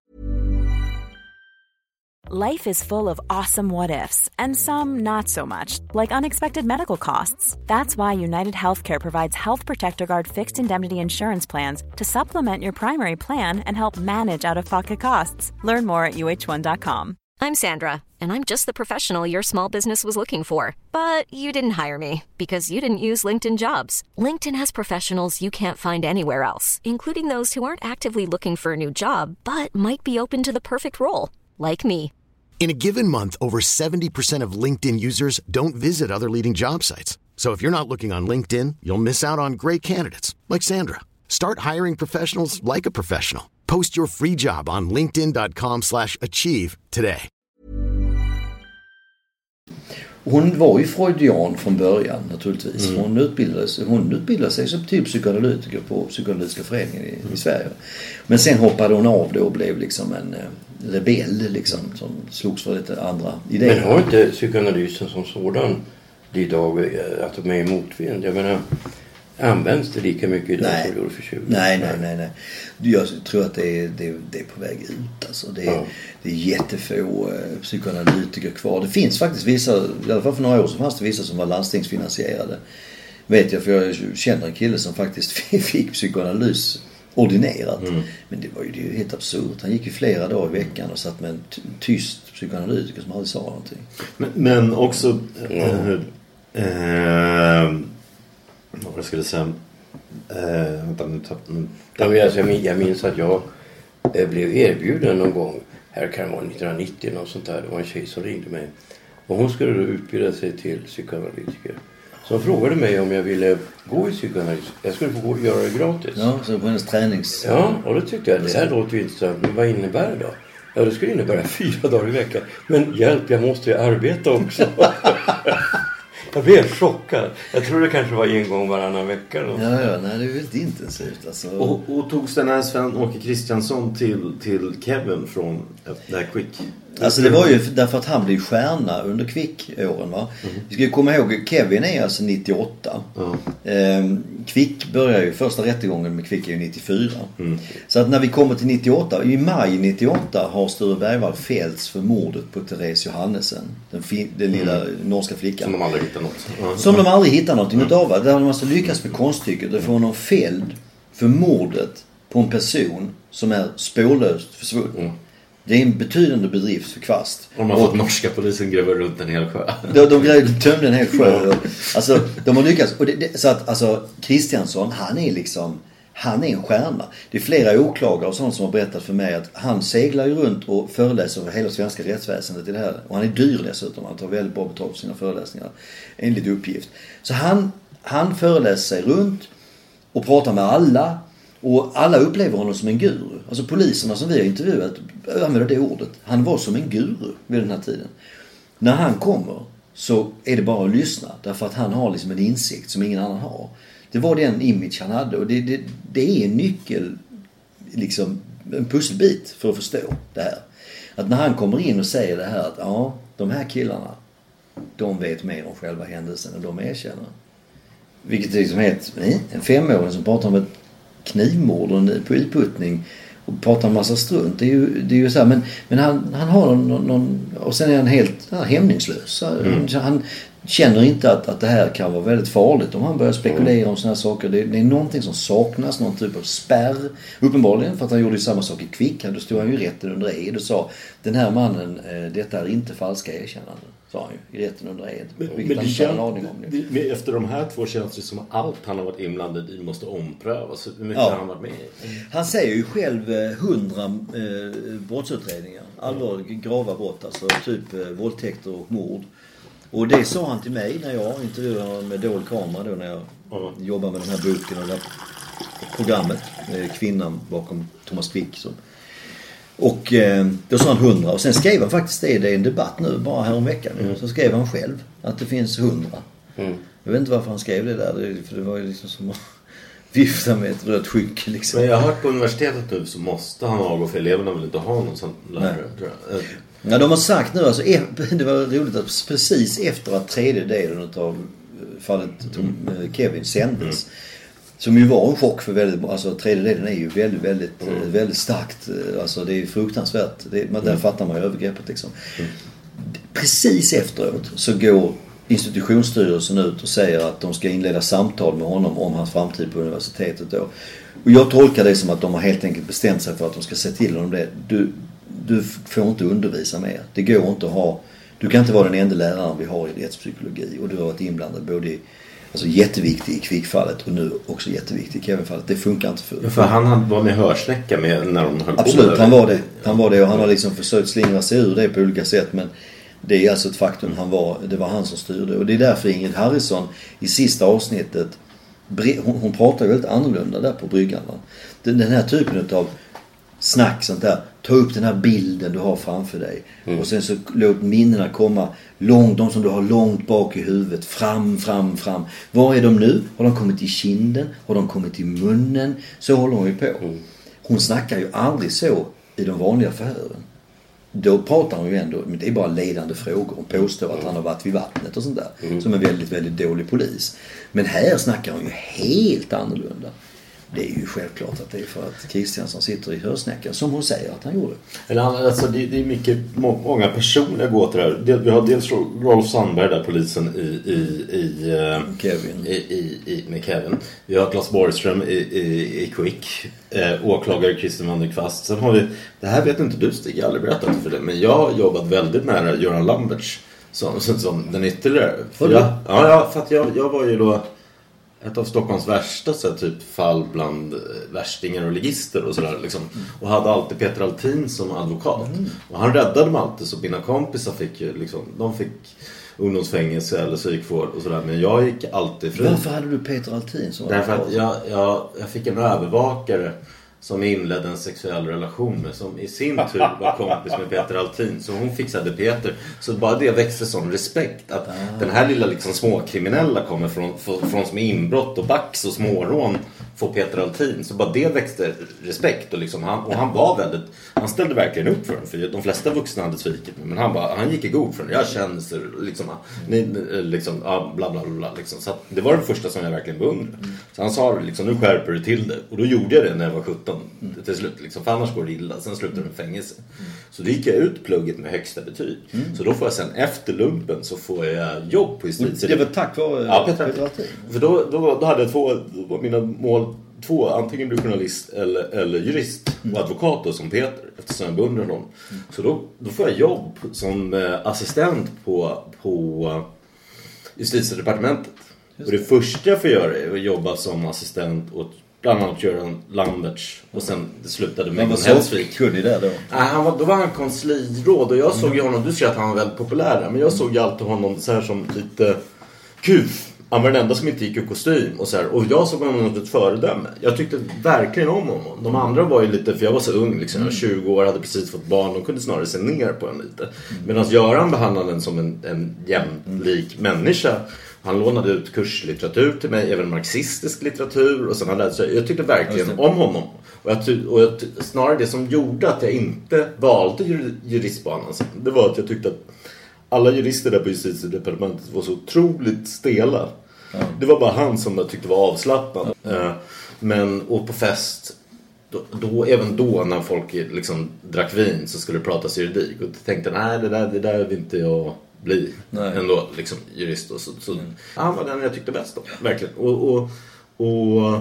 Life is full of awesome what-ifs, and some not so much, like unexpected medical costs. That's why United Healthcare provides Health Protector Guard fixed indemnity insurance plans to supplement your primary plan and help manage out-of-pocket costs. Learn more at UH1.com. I'm Sandra, and I'm just the professional your small business was looking for. But you didn't hire me, because you didn't use LinkedIn Jobs. LinkedIn has professionals you can't find anywhere else, including those who aren't actively looking for a new job, but might be open to the perfect role, like me. In a given month, over 70% of LinkedIn users don't visit other leading job sites. So if you're not looking on LinkedIn, you'll miss out on great candidates like Sandra. Start hiring professionals like a professional. Post your free job on linkedin.com/achieve today. Hon var ju freudian från början naturligtvis. Hon utbildade sig som typ psykoanalytiker på Psykoanalytiska föreningen i Sverige. Men sen hoppade hon av då och blev liksom en rebell liksom, som slogs för lite andra idéer. Men har inte psykoanalysen som sådan idag att de är i motvind? Jag menar, används det lika mycket idag som det gjorde för 20 år? Nej. Jag tror att det är på väg ut. Alltså. Det är jättefå psykoanalytiker kvar. Det finns faktiskt vissa, i alla fall för några år så fanns det vissa som var landstingsfinansierade. Vet jag, för jag känner en kille som faktiskt fick psykoanalys ordinerat. Men det är ju helt absurt. Han gick ju flera dagar i veckan och satt med en tyst psykoanalytiker som aldrig sa någonting. Men också vad ska jag säga? Jag minns att jag blev erbjuden någon gång. Här kan det vara 1990 något sånt där. Det var en tjej som ringde mig. Och hon skulle då utbilda sig till psykoanalytiker. Så hon frågade mig om jag ville gå i psykoanalys. Jag skulle få gå och göra det gratis. Ja, så på hennes tränings... Ja, och då tyckte jag det här låter ju intressant. Men vad innebär det då? Ja, det skulle innebära 4 dagar i veckan. Men hjälp, jag måste ju arbeta också. Jag blev chockad. Jag tror det kanske var en gång varannan vecka. Ja, nej, det är väldigt intensivt. Alltså. Och togs den här Sven-Åke Kristiansson till Kevin från det här Quick? Alltså det var ju därför att han blev stjärna under Quick-åren, va? Vi ska ju komma ihåg, Kevin är alltså 98. Quick börjar ju, första rättegången med Quick är ju 94. Så att när vi kommer till 98, i maj 98 har Sture Bergvall fällts för mordet på Therese Johannesen. Den lilla norska flickan. Som de aldrig hittar något. Som de aldrig hittar någonting utav. Där de alltså lyckas med konststycket och får honom fälld för mordet på en person som är spårlöst försvunnen. Det är en betydande bedrift för Kvast. Om man fått norska polisen gräva runt en hel sjö. De tömde en hel sjö. Alltså, de har lyckats. Och så att, alltså, Kristiansson, han är en stjärna. Det är flera åklagare och sånt som har berättat för mig att han seglar ju runt och föreläser över hela svenska rättsväsendet i det här. Och han är dyr dessutom. Han tar väldigt bra betalt för sina föreläsningar. Enligt uppgift. Så han föreläser sig runt och pratar med alla. Och alla upplever honom som en guru. Alltså poliserna som vi har intervjuat använder det ordet. Han var som en guru vid den här tiden. När han kommer så är det bara att lyssna. Därför att han har liksom en insikt som ingen annan har. Det var den image han hade. Och det är en nyckel, liksom en pusselbit för att förstå det här. Att när han kommer in och säger det här att ja, de här killarna, de vet mer om själva händelsen och de erkänner. Vilket är liksom helt en 5-åring som pratar om ett knivmord på utputtning och pratar en massa strunt. Det är ju så här, men han har någon och sen är han helt hämningslös. Han känner inte att det här kan vara väldigt farligt om han börjar spekulera om såna här saker. Det är någonting som saknas, någon typ av spärr. Uppenbarligen, för att han gjorde ju samma sak i Quick. Då stod han ju i rätten under ed och sa, den här mannen, detta är inte falska erkännanden. Sa han ju i rätten under ed. Men det känns, efter de här 2 känns det som att allt han har varit inblandad i måste omprövas. Hur mycket har han varit med i? Han säger ju själv 100 brottsutredningar. Allvarliga grava brott, alltså typ våldtäkter och mord. Och det sa han till mig när jag intervjuade honom med dold kamera då när jag jobbade med den här boken och det här programmet. Kvinnan bakom Thomas Quick. Och då sa han 100. Och sen skrev han faktiskt det i en debatt nu, bara här om veckan. Så skrev han själv att det finns 100. Jag vet inte varför han skrev det där. För det var ju liksom som att vifta med ett rött skynke liksom. Men jag har hört på universitetet nu så måste han avgå, för eleverna vill inte ha någon sån lärare, tror jag. Ja, de har sagt nu, alltså, det var roligt att precis efter att 3:e delen av fallet Kevin sändes, som ju var en chock för väldigt, alltså 3:e delen är ju väldigt starkt, alltså det är fruktansvärt, där fattar man ju övergreppet liksom. Precis efteråt så går institutionsstyrelsen ut och säger att de ska inleda samtal med honom om hans framtid på universitetet då. Och jag tolkar det som att de har helt enkelt bestämt sig för att de ska se till om det. Du får inte undervisa mer. Det går inte att ha. Du kan inte vara den enda läraren vi har i rättspsykologi. Och du har varit inblandad både i, alltså jätteviktig i Quick-fallet och nu också jätteviktig i Kevin-fallet. Det funkar inte för han var med hörsnäcka med när de höll absolut, på. Han var det och han har liksom försökt slingra sig ur det på olika sätt, men det är alltså ett faktum. Det var han som styrde. Och det är därför Ingrid Harrison i sista avsnittet, hon pratar ju väldigt annorlunda där på bryggan. Den här typen av snack, sånt där. Ta upp den här bilden du har framför dig. Och sen så låt minnena komma långt, de som du har långt bak i huvudet. Fram. Var är de nu? Har de kommit till kinden? Har de kommit till munnen? Så håller hon ju på. Hon snackar ju aldrig så i de vanliga förhören. Då pratar hon ju ändå, men det är bara ledande frågor. Hon påstår att han har varit vid vattnet och sånt där. Som en väldigt, väldigt dålig polis. Men här snackar hon ju helt annorlunda. Det är ju självklart att det är för att Kristiansson sitter i hörsnäckan, som hon säger att han gjorde. Eller alltså det är mycket, många personer går till det här. Vi har dels Rolf Sandberg där, polisen med Kevin. Vi har Claes Borgström i Quick. Åklagare Christian Vanderkvast. Sen har vi, det här vet inte du Stig, jag har aldrig berättat för det, men jag har jobbat väldigt nära Göran Lamberts som den ytterligare. För att jag var ju då ett av Stockholms värsta så här, typ fall bland värstingar och ligister och sådär liksom. Och hade alltid Peter Altin som advokat. Och han räddade mig alltid, så mina kompisar fick ju liksom, de fick ungdomsfängelse eller psykvård och sådär, men jag gick alltid fri. Varför hade du Peter Altin som advokat? Därför att jag fick en övervakare som inledde en sexuell relation med, som i sin tur var kompis med Peter Altin. Så hon fixade Peter. Så bara det växte sån respekt att den här lilla liksom småkriminella kommer från som inbrott och bax och smårån får Peter Altin. Så bara det växte respekt och liksom han var väldigt, han ställde verkligen upp för den, för de flesta vuxna hade svikit, men han gick i god för den. Jag känner liksom bla bla bla liksom. Så det var det första som jag verkligen beundrade. Så han sa liksom, nu skärper du till det, och då gjorde jag det när jag var 17 till slut liksom, för annars går det illa. Sen slutade det med fängelse. Så då gick jag ut plugget med högsta betyg. Så då får jag sen efter lumpen så får jag jobb på justitie. Det var tack vare Peter Altin. För då hade jag mina mål två, antingen bli journalist eller jurist och advokat då, som Peter, eftersom jag beundrar honom. Så då får jag jobb som assistent på justitiedepartementet. Och det första jag får göra är att jobba som assistent åt bland annat Göran Lamberts, och sen det slutade med en Hellsvik. Kunde där då? Då var han kansliråd, och jag såg ju honom, du ser att han var väldigt populär där, men jag såg ju alltid honom så här som lite kuf. Han var den enda som inte gick i kostym och så här, och jag såg honom som ett föredöme. Jag tyckte verkligen om honom. De andra var ju lite, för jag var så ung liksom, jag var 20 år, hade precis fått barn, de kunde snarare se ner på en lite. Medan Göran behandlade den som en jämlik människa. Han lånade ut kurslitteratur till mig, även marxistisk litteratur, och sen han lärde sig. Jag tyckte verkligen om honom. Och snarare det som gjorde att jag inte valde juristbanan, det var att jag tyckte att alla jurister där på justitiedepartementet var så otroligt stela. Det var bara han som jag tyckte var avslappnad. Och på fest även då när folk liksom drack vin så skulle det pratas juridik, och tänkte nej, det där vill inte jag bli. Nej. Ändå liksom jurist, och så han var den jag tyckte bäst om, verkligen. Och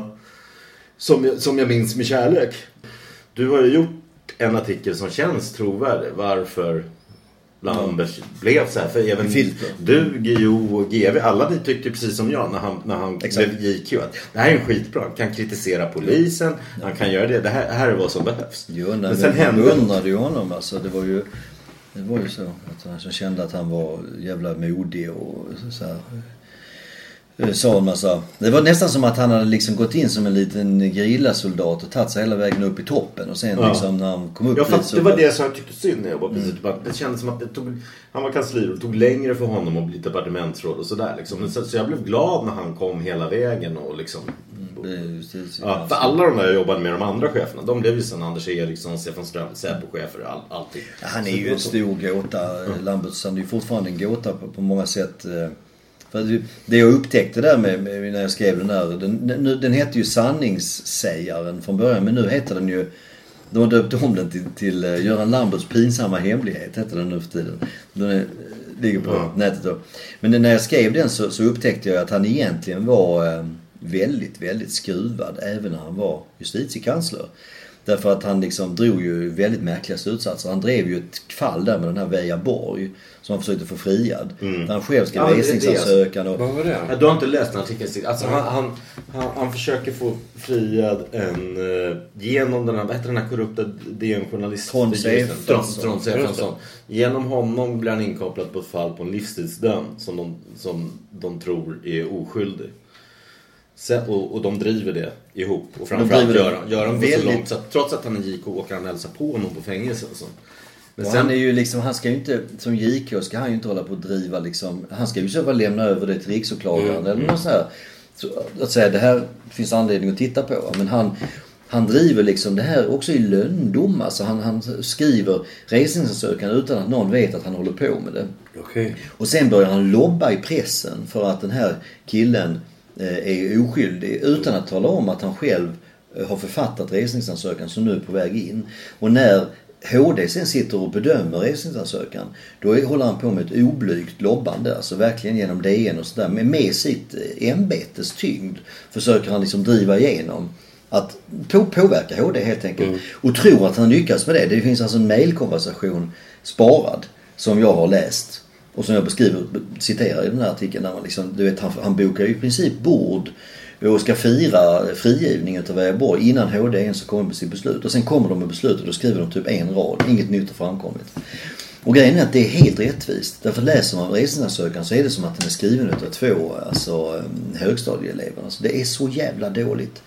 som jag minns med kärlek. Du har ju gjort en artikel som känns trovärdig, varför Lambert blev så här, för även du, Gio och GV, alla vi tyckte precis som jag när han blev JQ, att det här är en skitbra, han kan kritisera polisen, han kan göra det här är vad som behövs. Jo, men sen undrade ju honom, alltså det var ju så att han kände att han var jävla modig och så här. Sa en massa. Det var nästan som att han hade liksom gått in som en liten gerillasoldat och tagit sig hela vägen upp i toppen, och sen liksom när han kom upp dit så... Det var det som jag tyckte synd när jag var precis. Det kändes som att han var kansliråd, det tog längre för honom att bli departementsråd och sådär liksom. Så jag blev glad när han kom hela vägen och liksom... för alla de där jag jobbade med, de andra cheferna, de blev ju sen Anders Eriksson, Stefan Ström, Säpo-chefer och allting. Han är ju en stor gåta, Lamberts. Han är ju fortfarande en gåta på många sätt. För det jag upptäckte där med när jag skrev den här, den heter ju Sanningssägaren från början, men nu heter den ju, de har döpt om den till Göran Lamberts pinsamma hemlighet, heter den nu för tiden. Den ligger på nätet då. Men när jag skrev den så upptäckte jag att han egentligen var väldigt, väldigt skruvad även när han var justitiekansler. Därför att han liksom drog ju väldigt märkliga slutsatser. Han drev ju ett fall där med den här Veja Borg som han försökte få friad. Där han själv skrev resningsansökan. Vad var det? Du har inte läst den artikeln. Alltså han försöker få friad genom den här, vad heter den här korrupta DN-journalisten? Trond Efransson. Genom honom blir han inkopplad på ett fall på en livstidsdömd som de tror är oskyldig. Och de driver det ihop. Och framförallt Göran går så långt så att trots att han är JK åker han hälsa på honom på fängelse och så. Men sen, han är ju liksom, han ska ju inte, som JK ska han ju inte hålla på att driva liksom, han ska ju så bara lämna över det till riksåklagaren eller något så här. Så att säga, det här finns anledning att titta på. Men han driver liksom det här också i lönndom. Alltså han skriver resningsansökan utan att någon vet att han håller på med det. Okay. Och sen börjar han lobba i pressen för att den här killen är oskyldig utan att tala om att han själv har författat resningsansökan som nu är på väg in. Och när HD sen sitter och bedömer resningsansökan, då håller han på med ett oblygt lobbande, alltså verkligen genom DN och sådär, med sitt ämbetes tyngd försöker han liksom driva igenom att påverka HD helt enkelt. Och tror att han lyckas med det. Det finns alltså en mejlkonversation sparad som jag har läst och som jag citerar i den här artikeln, där man liksom, du vet, han bokar ju i princip bord och ska fira frigivningen av Väjaborg innan HD ens kommer med sitt beslut. Och sen kommer de med beslutet och då skriver de typ en rad. Inget nytt har framkommit. Och grejen är att det är helt rättvist. Därför läser man resningsansökan så är det som att den är skriven utav 2 högstadieelever. Alltså, det är så jävla dåligt.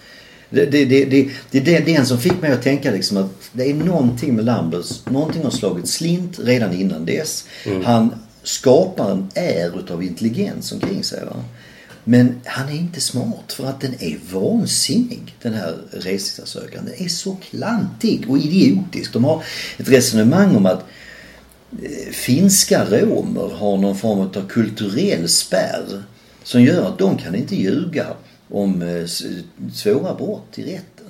Det är den som fick mig att tänka liksom att det är någonting med Lambertz. Någonting har slagit slint redan innan dess. Han skapar en utav intelligens omkring sig, va? Men han är inte smart, för att den är vansinnig, den här resningsansökan. Den är så klantig och idiotisk. De har ett resonemang om att finska romer har någon form av kulturell spärr som gör att de kan inte ljuga om svåra brott i rätten.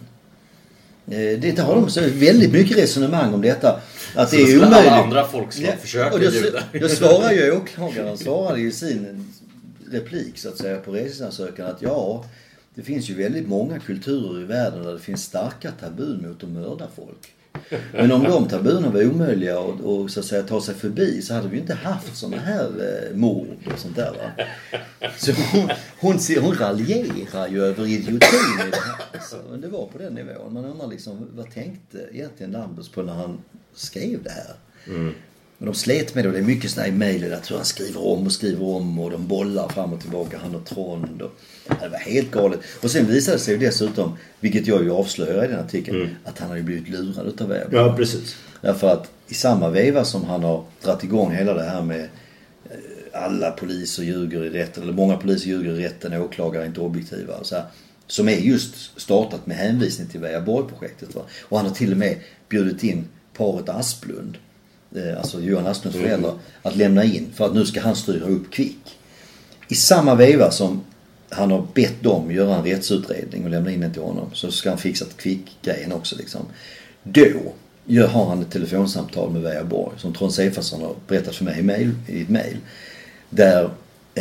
Det har de så väldigt mycket resonemang om detta. Att så det är omöjligt. alla andra folkslag försöker ljuga. Då svarar ju åklagaren, svarade ju sin replik så att säga på resningsansökan att ja, det finns ju väldigt många kulturer i världen där det finns starka tabun mot att mörda folk. Men om de tabunerna var omöjliga och så att säga ta sig förbi, så hade vi inte haft såna här mord och sånt där, va? Så hon raljerar ju över idiotin i det här. Så det var på den nivån. Man undrar liksom, vad tänkte egentligen Lambertz på när han skrev det här? Men de slet med det, och det är mycket sådana i mejlet att han skriver om och de bollar fram och tillbaka, han och Trond. Och, det var helt galet. Och sen visade det sig ju dessutom, vilket jag ju avslöjar i den artikeln, att han har ju blivit lurad utav Väjaborg. Ja, precis. Därför att i samma veva som han har dratt igång hela det här med alla poliser ljuger i rätten, eller många poliser ljuger i rätten, åklagare inte objektiva och så här, som är just startat med hänvisning till Väjaborg-projektet, va? Och han har till och med bjudit in paret Asplund, alltså Johan Asplunds föräldrar, att lämna in för att nu ska han styra upp Kvick. I samma veva som han har bett dem göra en rättsutredning och lämna in den till honom, så ska han fixa ett Kvick-grejen också liksom. Då har han ett telefonsamtal med Väjaborg som Trond Seifertsson har berättat för mig i ett mejl, där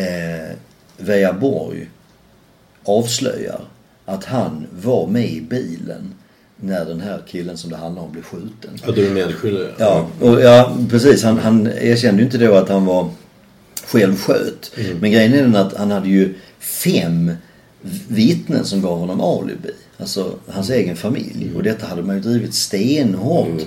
Väjaborg avslöjar att han var med i bilen när den här killen som det handlar om blev skjuten. Ja, du är medskyldig. Ja, precis. Han erkände ju inte då att han var själv sköt. Men grejen är den att han hade ju 5 vittnen som gav honom alibi. Alltså hans egen familj. Och detta hade man ju drivit stenhårt.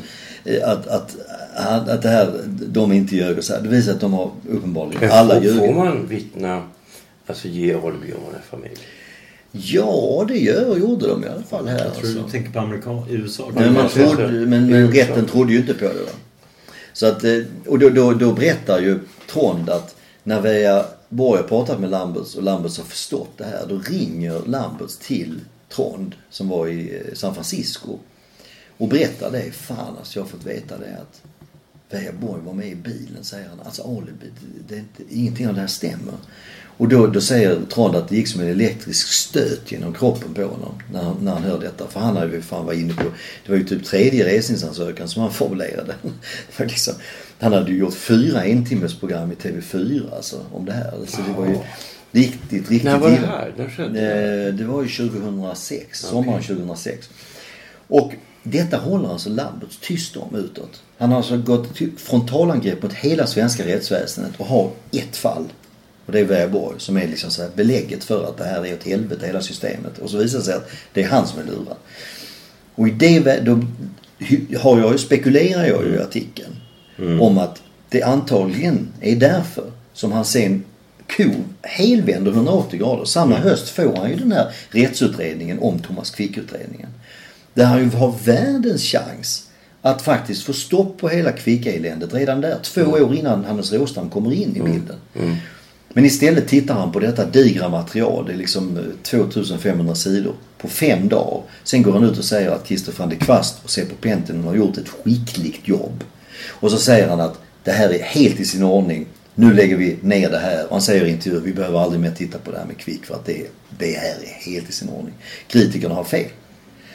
Att det här, de inte ljög och så här. Det visar att de har uppenbarligen alla ljuger. Får man vittna, alltså ge alibi om man är familj? Ja, det gjorde de i alla fall här. Jag tror du tänker på USA. Men rätten trodde ju inte på det, va? Så att, och då berättar ju Trond att när Väjaborg har pratat med Lambertz och Lambertz har förstått det här, då ringer Lambertz till Trond som var i San Francisco och berättar det. Fan, alltså jag har fått veta det att Väjaborg var med i bilen, säger han. Alltså alibi, det är inte, ingenting av det här stämmer. Och då säger Trond att det gick som en elektrisk stöt genom kroppen på honom när han hör detta. För han hade ju fan varit inne på, det var ju typ 3:e resningsansökan som han formulerade. Liksom, han hade ju gjort 4 entimmesprogram i TV4 alltså, om det här. Så det var ju riktigt. När var det här? När skedde det var ju 2006, sommaren 2006. Och detta håller alltså Lambertz tyst om utåt. Han har alltså gått till frontalangrepp mot hela svenska rättsväsendet och har ett fall. Och det är Väjaborg som är liksom så här belägget för att det här är ett helvete, hela systemet. Och så visar det sig att det är han som är lurad. Och i det då spekulerar jag ju i artikeln om att det antagligen är därför som han sen helvänder 180 grader. Samma höst får han ju den här rättsutredningen om Thomas Quick-utredningen. Där han ju har världens chans att faktiskt få stopp på hela Quick-eländet redan där. 2 år innan Hannes Råstam kommer in i bilden. Men istället tittar han på detta digra material. Det är liksom 2500 sidor på 5 dagar. Sen går han ut och säger att Christer van der Kvast och Seppo Penttinen har gjort ett skickligt jobb. Och så säger han att det här är helt i sin ordning. Nu lägger vi ner det här. Och han säger i intervju, vi behöver aldrig mer titta på det här med Quick för att det här är helt i sin ordning. Kritikerna har fel.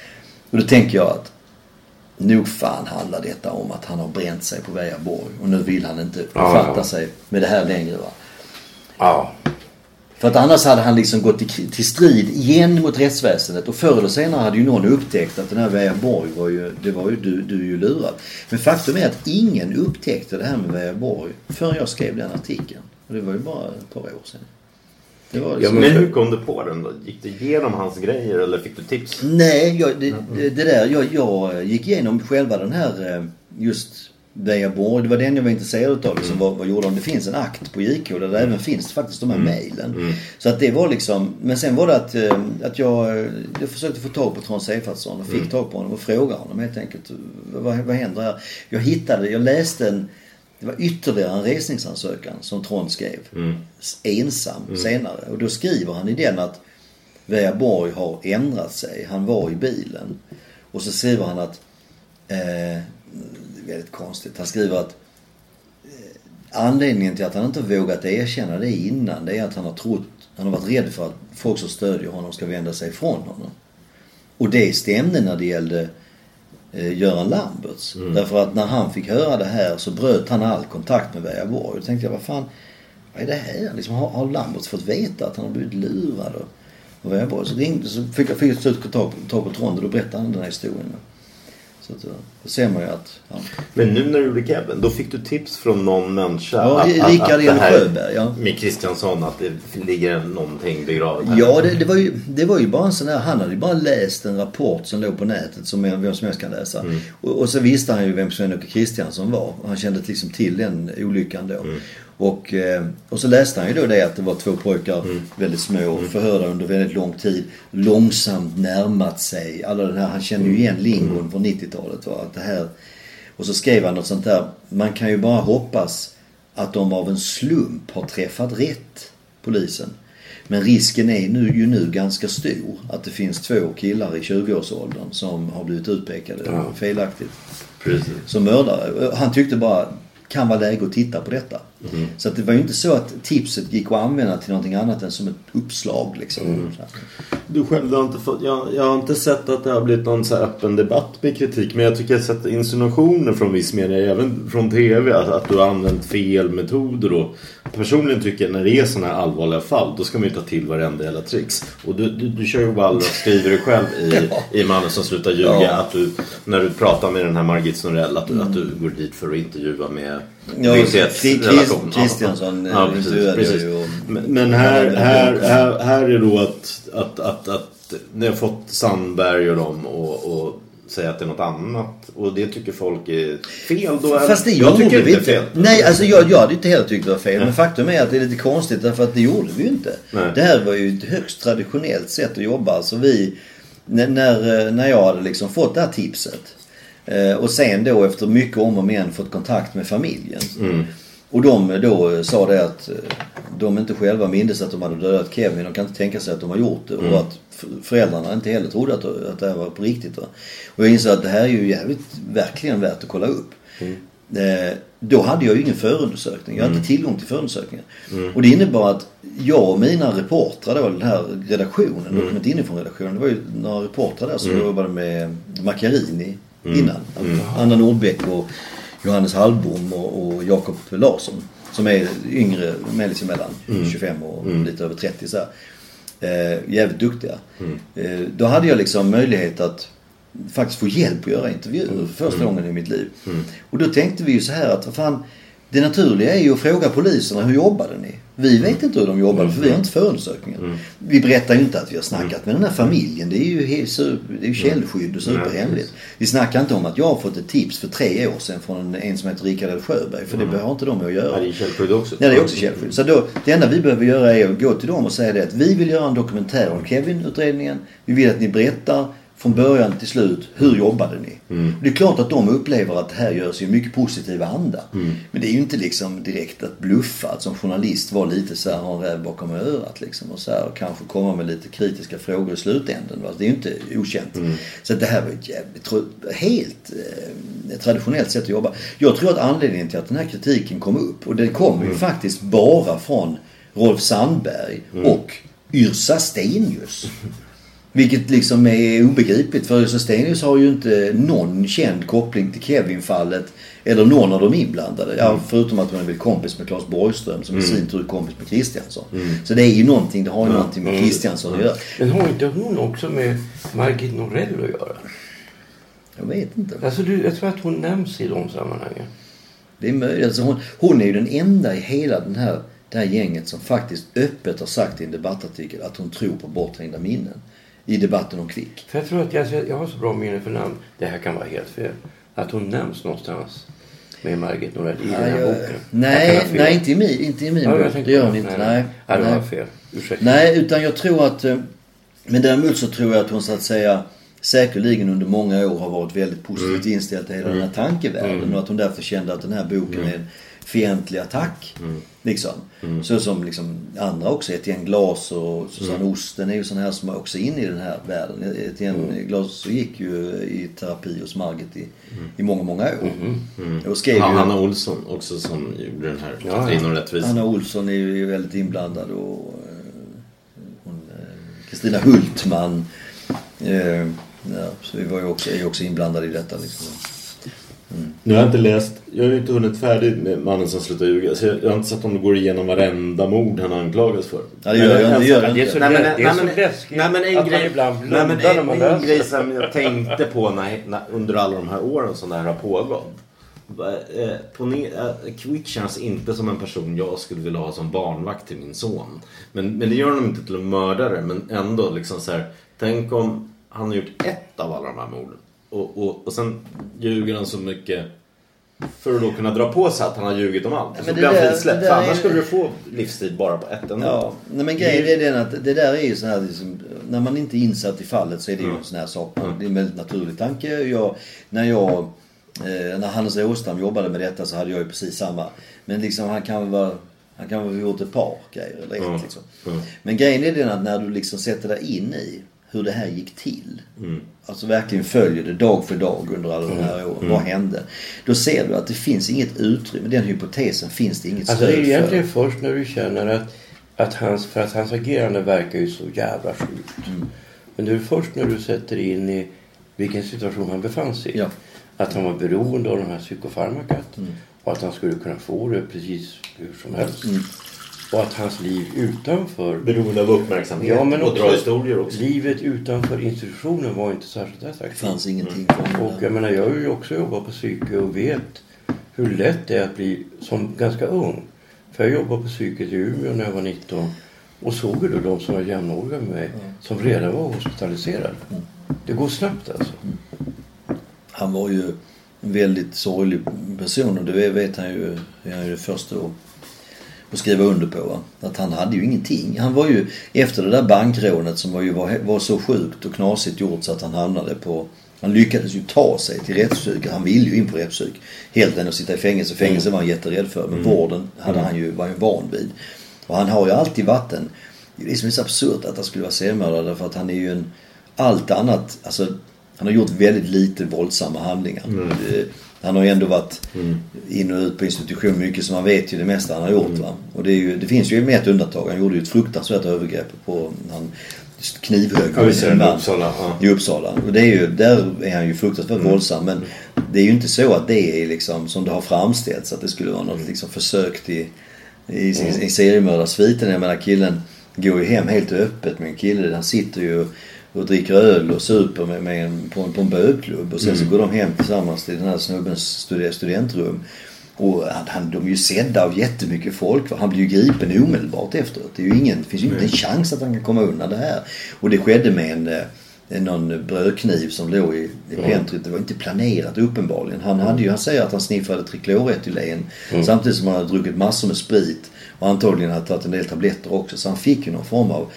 Och då tänker jag att nog fan handlar detta om att han har bränt sig på Vejaborg. Och nu vill han inte befatta sig med det här längre, va? Ja. För att annars hade han liksom gått till strid igen mot rättsväsendet. Och förr eller senare hade ju någon upptäckt att den här Vejaborg du är ju lurad. Men faktum är att ingen upptäckte det här med Vejaborg förrän jag skrev den artikeln. Och det var ju bara ett par år sedan. Det var liksom... Men hur kom du på den då? Gick du igenom hans grejer eller fick du tips? Nej, jag gick igenom själva den här just Vejaborg. Det var den jag var intresserad av. Liksom, vad gjorde de? Det finns en akt på JK där det även finns faktiskt de här mejlen. Så att det var liksom... Men sen var det att jag försökte få tag på Trond Seifertsson och fick tag på honom och frågade honom helt enkelt. Vad händer här? Jag läste det var ytterligare en resningsansökan som Trond skrev ensam senare. Och då skriver han i den att Vejaborg har ändrat sig. Han var i bilen. Och så skriver han att väldigt konstigt. Han skriver att anledningen till att han inte vågat erkänna det innan, det är att han har varit rädd för att folk som stödjer honom ska vända sig ifrån honom. Och det stämde när det gällde Göran Lamberts. Därför att när han fick höra det här så bröt han all kontakt med Vejaborg. Och då tänkte jag, vad är det här? Liksom, har Lamberts fått veta att han har blivit lurad och Vejaborg? Så fick jag ett tag på Trond och då berättade han den här historien. Så då ser man ju att... Ja. Men nu när du gjorde Kevin, då fick du tips från någon människa ja, Rickard E. Sjöberg, ja. Med Kristiansson, att det ligger någonting begravet här. Ja, det var ju bara en sån här... Han hade ju bara läst en rapport som låg på nätet som vem som helst kan läsa. Och så visste han ju vem Sven-Åke Kristiansson var. Han kände liksom till den olyckan då. Och så läste han ju då det att det var 2 pojkar väldigt små förhörda under väldigt lång tid, långsamt närmat sig alla den här, han kände ju igen lingon från 90-talet, va? Att det här, och så skrev han något sånt där: man kan ju bara hoppas att de av en slump har träffat rätt, polisen, men risken är nu ganska stor att det finns 2 killar i 20-årsåldern som har blivit utpekade felaktigt som mördare. Han tyckte bara kan vara läge att titta på detta. Så att det var ju inte så att tipset gick att använda till någonting annat än som ett uppslag liksom. Du själv har inte fått, jag har inte sett att det har blivit någon så här öppen debatt med kritik, men jag tycker jag har sett insinuationer från viss media, även från tv, att du har använt fel metoder. Och personligen tycker jag när det är sådana här allvarliga fall, då ska man ju ta till varenda jävla tricks. Och du kör ju bara och skriver dig själv i Mannen som slutar ljuga, att du, när du pratar med den här Margit Snorell, att du går dit för att intervjua med Kristiansson. Ja, precis. Men här är då att ni har fått Sandberg och dem och säga att det är något annat, och det tycker folk är fel då. Fast det jag tycker inte fel. Nej, alltså jag hade inte heller tyckt det var fel. Men faktum är att det är lite konstigt, därför att det gjorde vi ju inte. Nej. Det här var ju ett högst traditionellt sätt att jobba. Alltså när jag hade liksom fått det här tipset och sen då efter mycket om och men fått kontakt med familjen. Och de då sa det att de inte själva mindes att de hade dödat Kevin. De kan inte tänka sig att de har gjort det. Och att föräldrarna inte heller trodde att det här var på riktigt. Va? Och jag insåg att det här är ju verkligen värt att kolla upp. Då hade jag ju ingen förundersökning. Jag hade inte tillgång till förundersökningen. Och det innebar att jag och mina reportrar då, den här redaktionen, de kom inte inifrån redaktionen. Det var ju några reportrar där som jobbade med Macchiarini innan. Anna Nordbeck och Johannes Hallbom och Jakob Larsson, som är yngre, med liksom mellan 25 och lite över 30 så här. Jävligt duktiga. Då hade jag liksom möjlighet att faktiskt få hjälp att göra intervjuer för första gången i mitt liv. Och då tänkte vi ju så här att vad fan, det naturliga är ju att fråga poliserna, hur jobbade ni? Vi vet inte hur de jobbade, för vi har inte förundersökningen. Vi berättar ju inte att vi har snackat med den här familjen. Det är ju källskydd och superhemligt. Vi snackar inte om att jag har fått ett tips för 3 år sedan från en som heter Rickard L. Sjöberg, för det behöver inte de att göra. Det är källskydd också. Ja, det är också källskydd. Så då, det enda vi behöver göra är att gå till dem och säga det att vi vill göra en dokumentär om Kevin-utredningen. Vi vill att ni berättar från början till slut, hur jobbade ni? Det är klart att de upplever att det här görs i mycket positiv anda. Men det är ju inte liksom direkt att bluffa, att som journalist var lite så här, ha en räv bakom örat liksom, och så här, och kanske komma med lite kritiska frågor i slutänden. Va? Det är ju inte okänt. Så det här var ett jävligt helt traditionellt sätt att jobba. Jag tror att anledningen till att den här kritiken kom upp, och den kommer ju faktiskt bara från Rolf Sandberg och Yrsa Stenius. Vilket liksom är obegripligt, för Östen Stenius har ju inte någon känd koppling till Kevin-fallet eller någon av de inblandade. Ja, förutom att hon är väl kompis med Claes Borgström som i sin tur är kompis med Kristiansson. Så det är ju någonting, det har ju någonting med Kristiansson att göra. Men har inte hon också med Margit Norell att göra? Jag vet inte. Alltså jag tror att hon nämns i de sammanhangen. Det är möjligt. Alltså hon är ju den enda i hela det här gänget som faktiskt öppet har sagt i en debattartikel att hon tror på bortträngda minnen. I debatten om Kvick. För jag tror att jag har så bra minne för namn. Det här kan vara helt fel. Att hon nämns någonstans med Margit Norell i den här boken. Nej, inte i min bok. Det gör hon inte. Nej. Det var fel. Ursäkta. Nej, utan jag tror att... Men däremot så tror jag att hon så att säga säkerligen under många år har varit väldigt positivt inställd till hela den här tankevärlden. Och att hon därför kände att den här boken är en fientlig attack. Liksom. Så som liksom andra också. Etienne Glas och Susanne Osten är ju sådana här som är också in i den här världen. Etienne Glas gick ju i terapi hos Margit i många år. Och skrev Hanna Olsson också som gjorde den här Katrin och rättvisa. Hanna Olsson är ju väldigt inblandad och Kristina Hultman så vi var ju också inblandade i detta liksom. Nu har jag inte läst, jag har ju inte hunnit färdigt med Mannen som slutar ljuga, så jag har inte sett om det går igenom varenda mord han anklagas för. Ja, det gör jag inte. Det är så läskigt att man ibland blundar när man läser. En grej som jag tänkte på när under alla de här åren som det här har pågått. Kvick känns inte som en person jag skulle vilja ha som barnvakt till min son. Men det gör honom inte till en mördare, men ändå liksom så här, tänk om han har gjort ett av alla de här morden. Och sen ljuger han så mycket för att då kunna dra på sig att han har ljugit om allt. Så blir han frisläppt. För annars skulle du få livstid bara på ett enda. Ja, men grejen är den att det där är ju så här liksom, när man inte är insatt i fallet så är det ju en sån här sak. Det är en väldigt naturlig tanke. När Hannes Åström jobbade med detta så hade jag ju precis samma. Men liksom han kan väl ha gjort ett par grejer eller ett liksom. Men grejen är den att när du liksom sätter dig in i hur det här gick till. Alltså verkligen följer det dag för dag under alla de här åren. Vad hände? Då ser du att det finns inget utrymme. Den hypotesen finns det inget stöd för. Alltså det är egentligen först när du känner att hans agerande verkar ju så jävla sjukt. Men det är först när du sätter in i vilken situation han befann sig i. Ja. Att han var beroende av de här psykofarmakat. Och att han skulle kunna få det precis hur som helst. Och att hans liv utanför... Beroende av uppmärksamhet och dra historier också. Livet utanför institutionen var inte särskilt attraktivt. Det fanns ingenting. Och jag menar, jag har ju också jobbat på psyke och vet hur lätt det är att bli som ganska ung. För jag jobbade på psyket i Umeå när jag var 19. Och såg ju då de som var jämnåriga med mig som redan var hospitaliserade. Det går snabbt alltså. Han var ju en väldigt sorglig person och det vet han ju. Han är ju det första att skriva under på. Va? Att han hade ju ingenting. Han var ju efter det där bankrånet som var så sjukt och knasigt gjort så att han hamnade på... Han lyckades ju ta sig till rättspsyk. Han ville ju in på rättspsyk. Helt än att sitta i fängelse. Fängelse var han jätterädd för. Men vården var ju van vid. Och han har ju alltid varit en... Det är som är så absurt att han skulle vara seriemördare för att han är ju en... Allt annat... Alltså, han har gjort väldigt lite våldsamma handlingar. Han har ju ändå varit in och ut på institution mycket, som man vet ju det mesta han har gjort. Va? Och det finns ju med ett undantag. Han gjorde ju ett fruktansvärt övergrepp på han knivhög i Uppsala. Och det är ju, där är han ju fruktansvärt våldsam. Men det är ju inte så att det är liksom som det har framställts att det skulle vara något liksom försökt i seriemördarsviten. Jag menar, killen går ju hem helt öppet med en kille. Han sitter ju och dricker öl och super på en bögklubb. Och sen så går de hem tillsammans till den här snubbens studentrum. Och de är ju sedda av jättemycket folk. Han blir ju gripen omedelbart efteråt. Det finns ju inte en chans att han kan komma undan det här. Och det skedde med någon brödkniv som låg i pentryt. Det var inte planerat uppenbarligen. Han säger att han sniffade trikloretylen samtidigt som han hade druckit massor med sprit. Och antagligen hade tagit en del tabletter också. Så han fick ju någon form av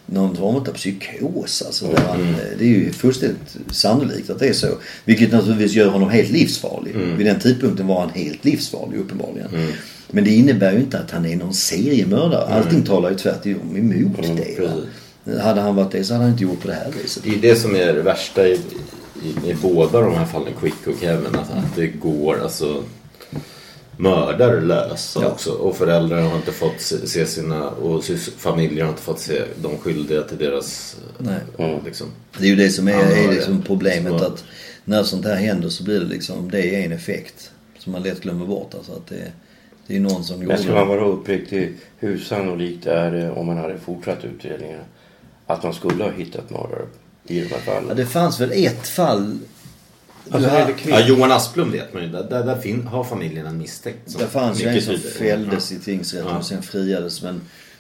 psykos. Alltså, det är ju fullständigt sannolikt att det är så. Vilket naturligtvis gör honom helt livsfarlig. Vid den tidpunkten var han helt livsfarlig uppenbarligen. Men det innebär ju inte att han är någon seriemördare. Allting talar ju tvärtom emot det. Hade han varit det så hade han inte gjort på det här viset. Det är det som är det värsta i båda de här fallen, Kvick och Kevin. Att det går, alltså... mördare lösa också. Och föräldrar har inte fått se sina, och familjer har inte fått se de skyldiga till deras liksom. Det är ju det som är liksom problemet, att när sånt här händer så blir det liksom, det är en effekt som man lätt glömmer bort. Alltså att det är någon som gjorde. Men ska man vara uppriktig, hur sannolikt är det om man hade fortsatt utredningen att man skulle ha hittat mördare i de här fallen? Ja, det fanns väl ett fall. Alltså, Johan Asplund vet man ju. Där har familjen en misstänkt. Det fanns ju en som fälldes i tingsrätten och sen friades. Men,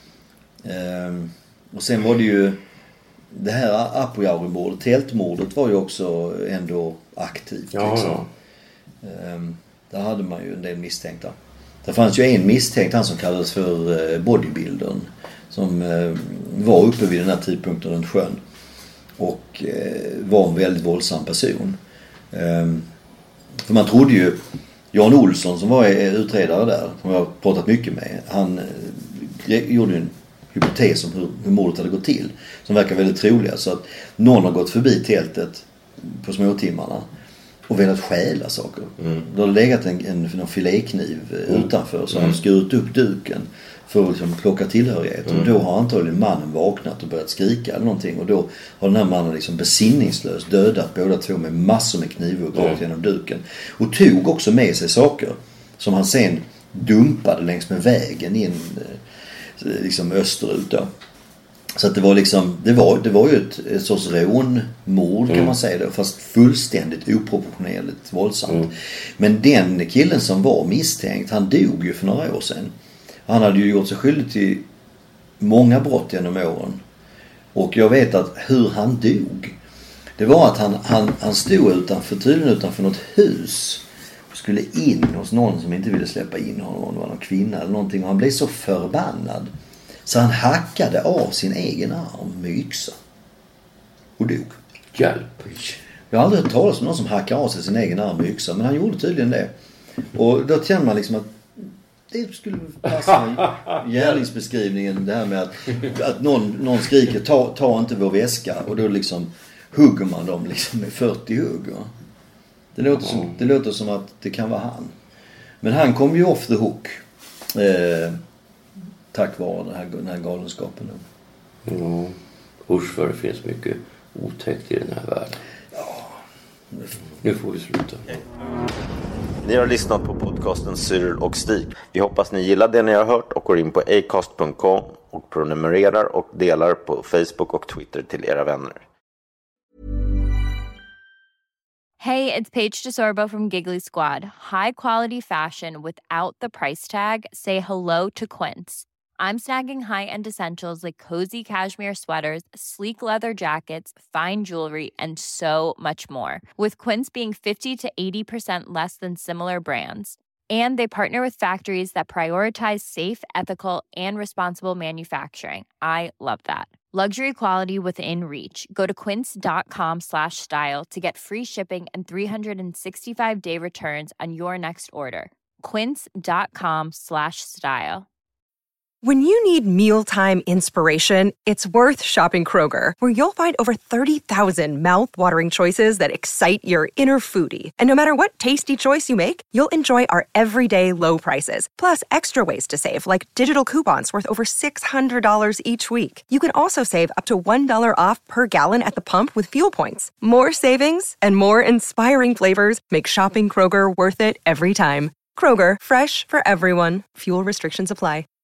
och sen var det ju det här Apojaure-mordet, tältmordet var ju också ändå aktivt. Liksom. Där hade man ju en del misstänkta. Det fanns ju en misstänkt, han som kallades för bodybuildern, som var uppe vid den här tidpunkten runt sjön och var en väldigt våldsam person. För man trodde ju, Jan Olsson som var utredare där, som jag har pratat mycket med, han gjorde en hypotes om hur mordet hade gått till som verkar väldigt troliga. Så att någon har gått förbi tältet på småtimmarna och velat stjäla saker. Då har det legat en filékniv utanför, så han skurit upp duken för att liksom plocka tillhörigheter. Och då har antagligen mannen vaknat och börjat skrika eller någonting. Och då har den här mannen liksom besinningslöst dödat båda två med massor med knivhugg rakt genom duken. Och tog också med sig saker som han sen dumpade längs med vägen in liksom österut då. Så att det var liksom, det var ju ett sorts rånmord kan man säga då, fast fullständigt oproportionerligt våldsamt. Men den killen som var misstänkt, han dog ju för några år sedan. Han hade ju gjort sig skyldig till många brott genom åren. Och jag vet att hur han dog, det var att han stod tydligen utanför något hus och skulle in hos någon som inte ville släppa in honom. Det var någon kvinna eller någonting, och han blev så förbannad så han hackade av sin egen arm med yxa och dog. Hjälp. Jag har aldrig hört talas om någon som hackar av sig sin egen arm med yxa, men han gjorde tydligen det. Och då känner man liksom att det skulle passa i gärningsbeskrivningen, det här med att någon skriker ta inte vår väska, och då liksom hugger man dem liksom med 40 hugg. Va? Det låter som att det kan vara han. Men han kom ju off the hook tack vare den här galenskapen. Ja, usch för det finns mycket otäckt i den här världen. Ja. Nu får vi sluta. Ni har lyssnat på podcasten Cyril och Stig. Vi hoppas ni gillar det ni har hört och går in på acast.com och prenumererar och delar på Facebook och Twitter till era vänner. Hey, it's Paige DeSorbo from Giggly Squad. High quality fashion without the price tag. Say hello to Quince. I'm snagging high-end essentials like cozy cashmere sweaters, sleek leather jackets, fine jewelry, and so much more. With Quince being 50 to 80% less than similar brands. And they partner with factories that prioritize safe, ethical, and responsible manufacturing. I love that. Luxury quality within reach. Go to quince.com/style to get free shipping and 365-day returns on your next order. Quince.com/style. When you need mealtime inspiration, it's worth shopping Kroger, where you'll find over 30,000 mouth-watering choices that excite your inner foodie. And no matter what tasty choice you make, you'll enjoy our everyday low prices, plus extra ways to save, like digital coupons worth over $600 each week. You can also save up to $1 off per gallon at the pump with fuel points. More savings and more inspiring flavors make shopping Kroger worth it every time. Kroger, fresh for everyone. Fuel restrictions apply.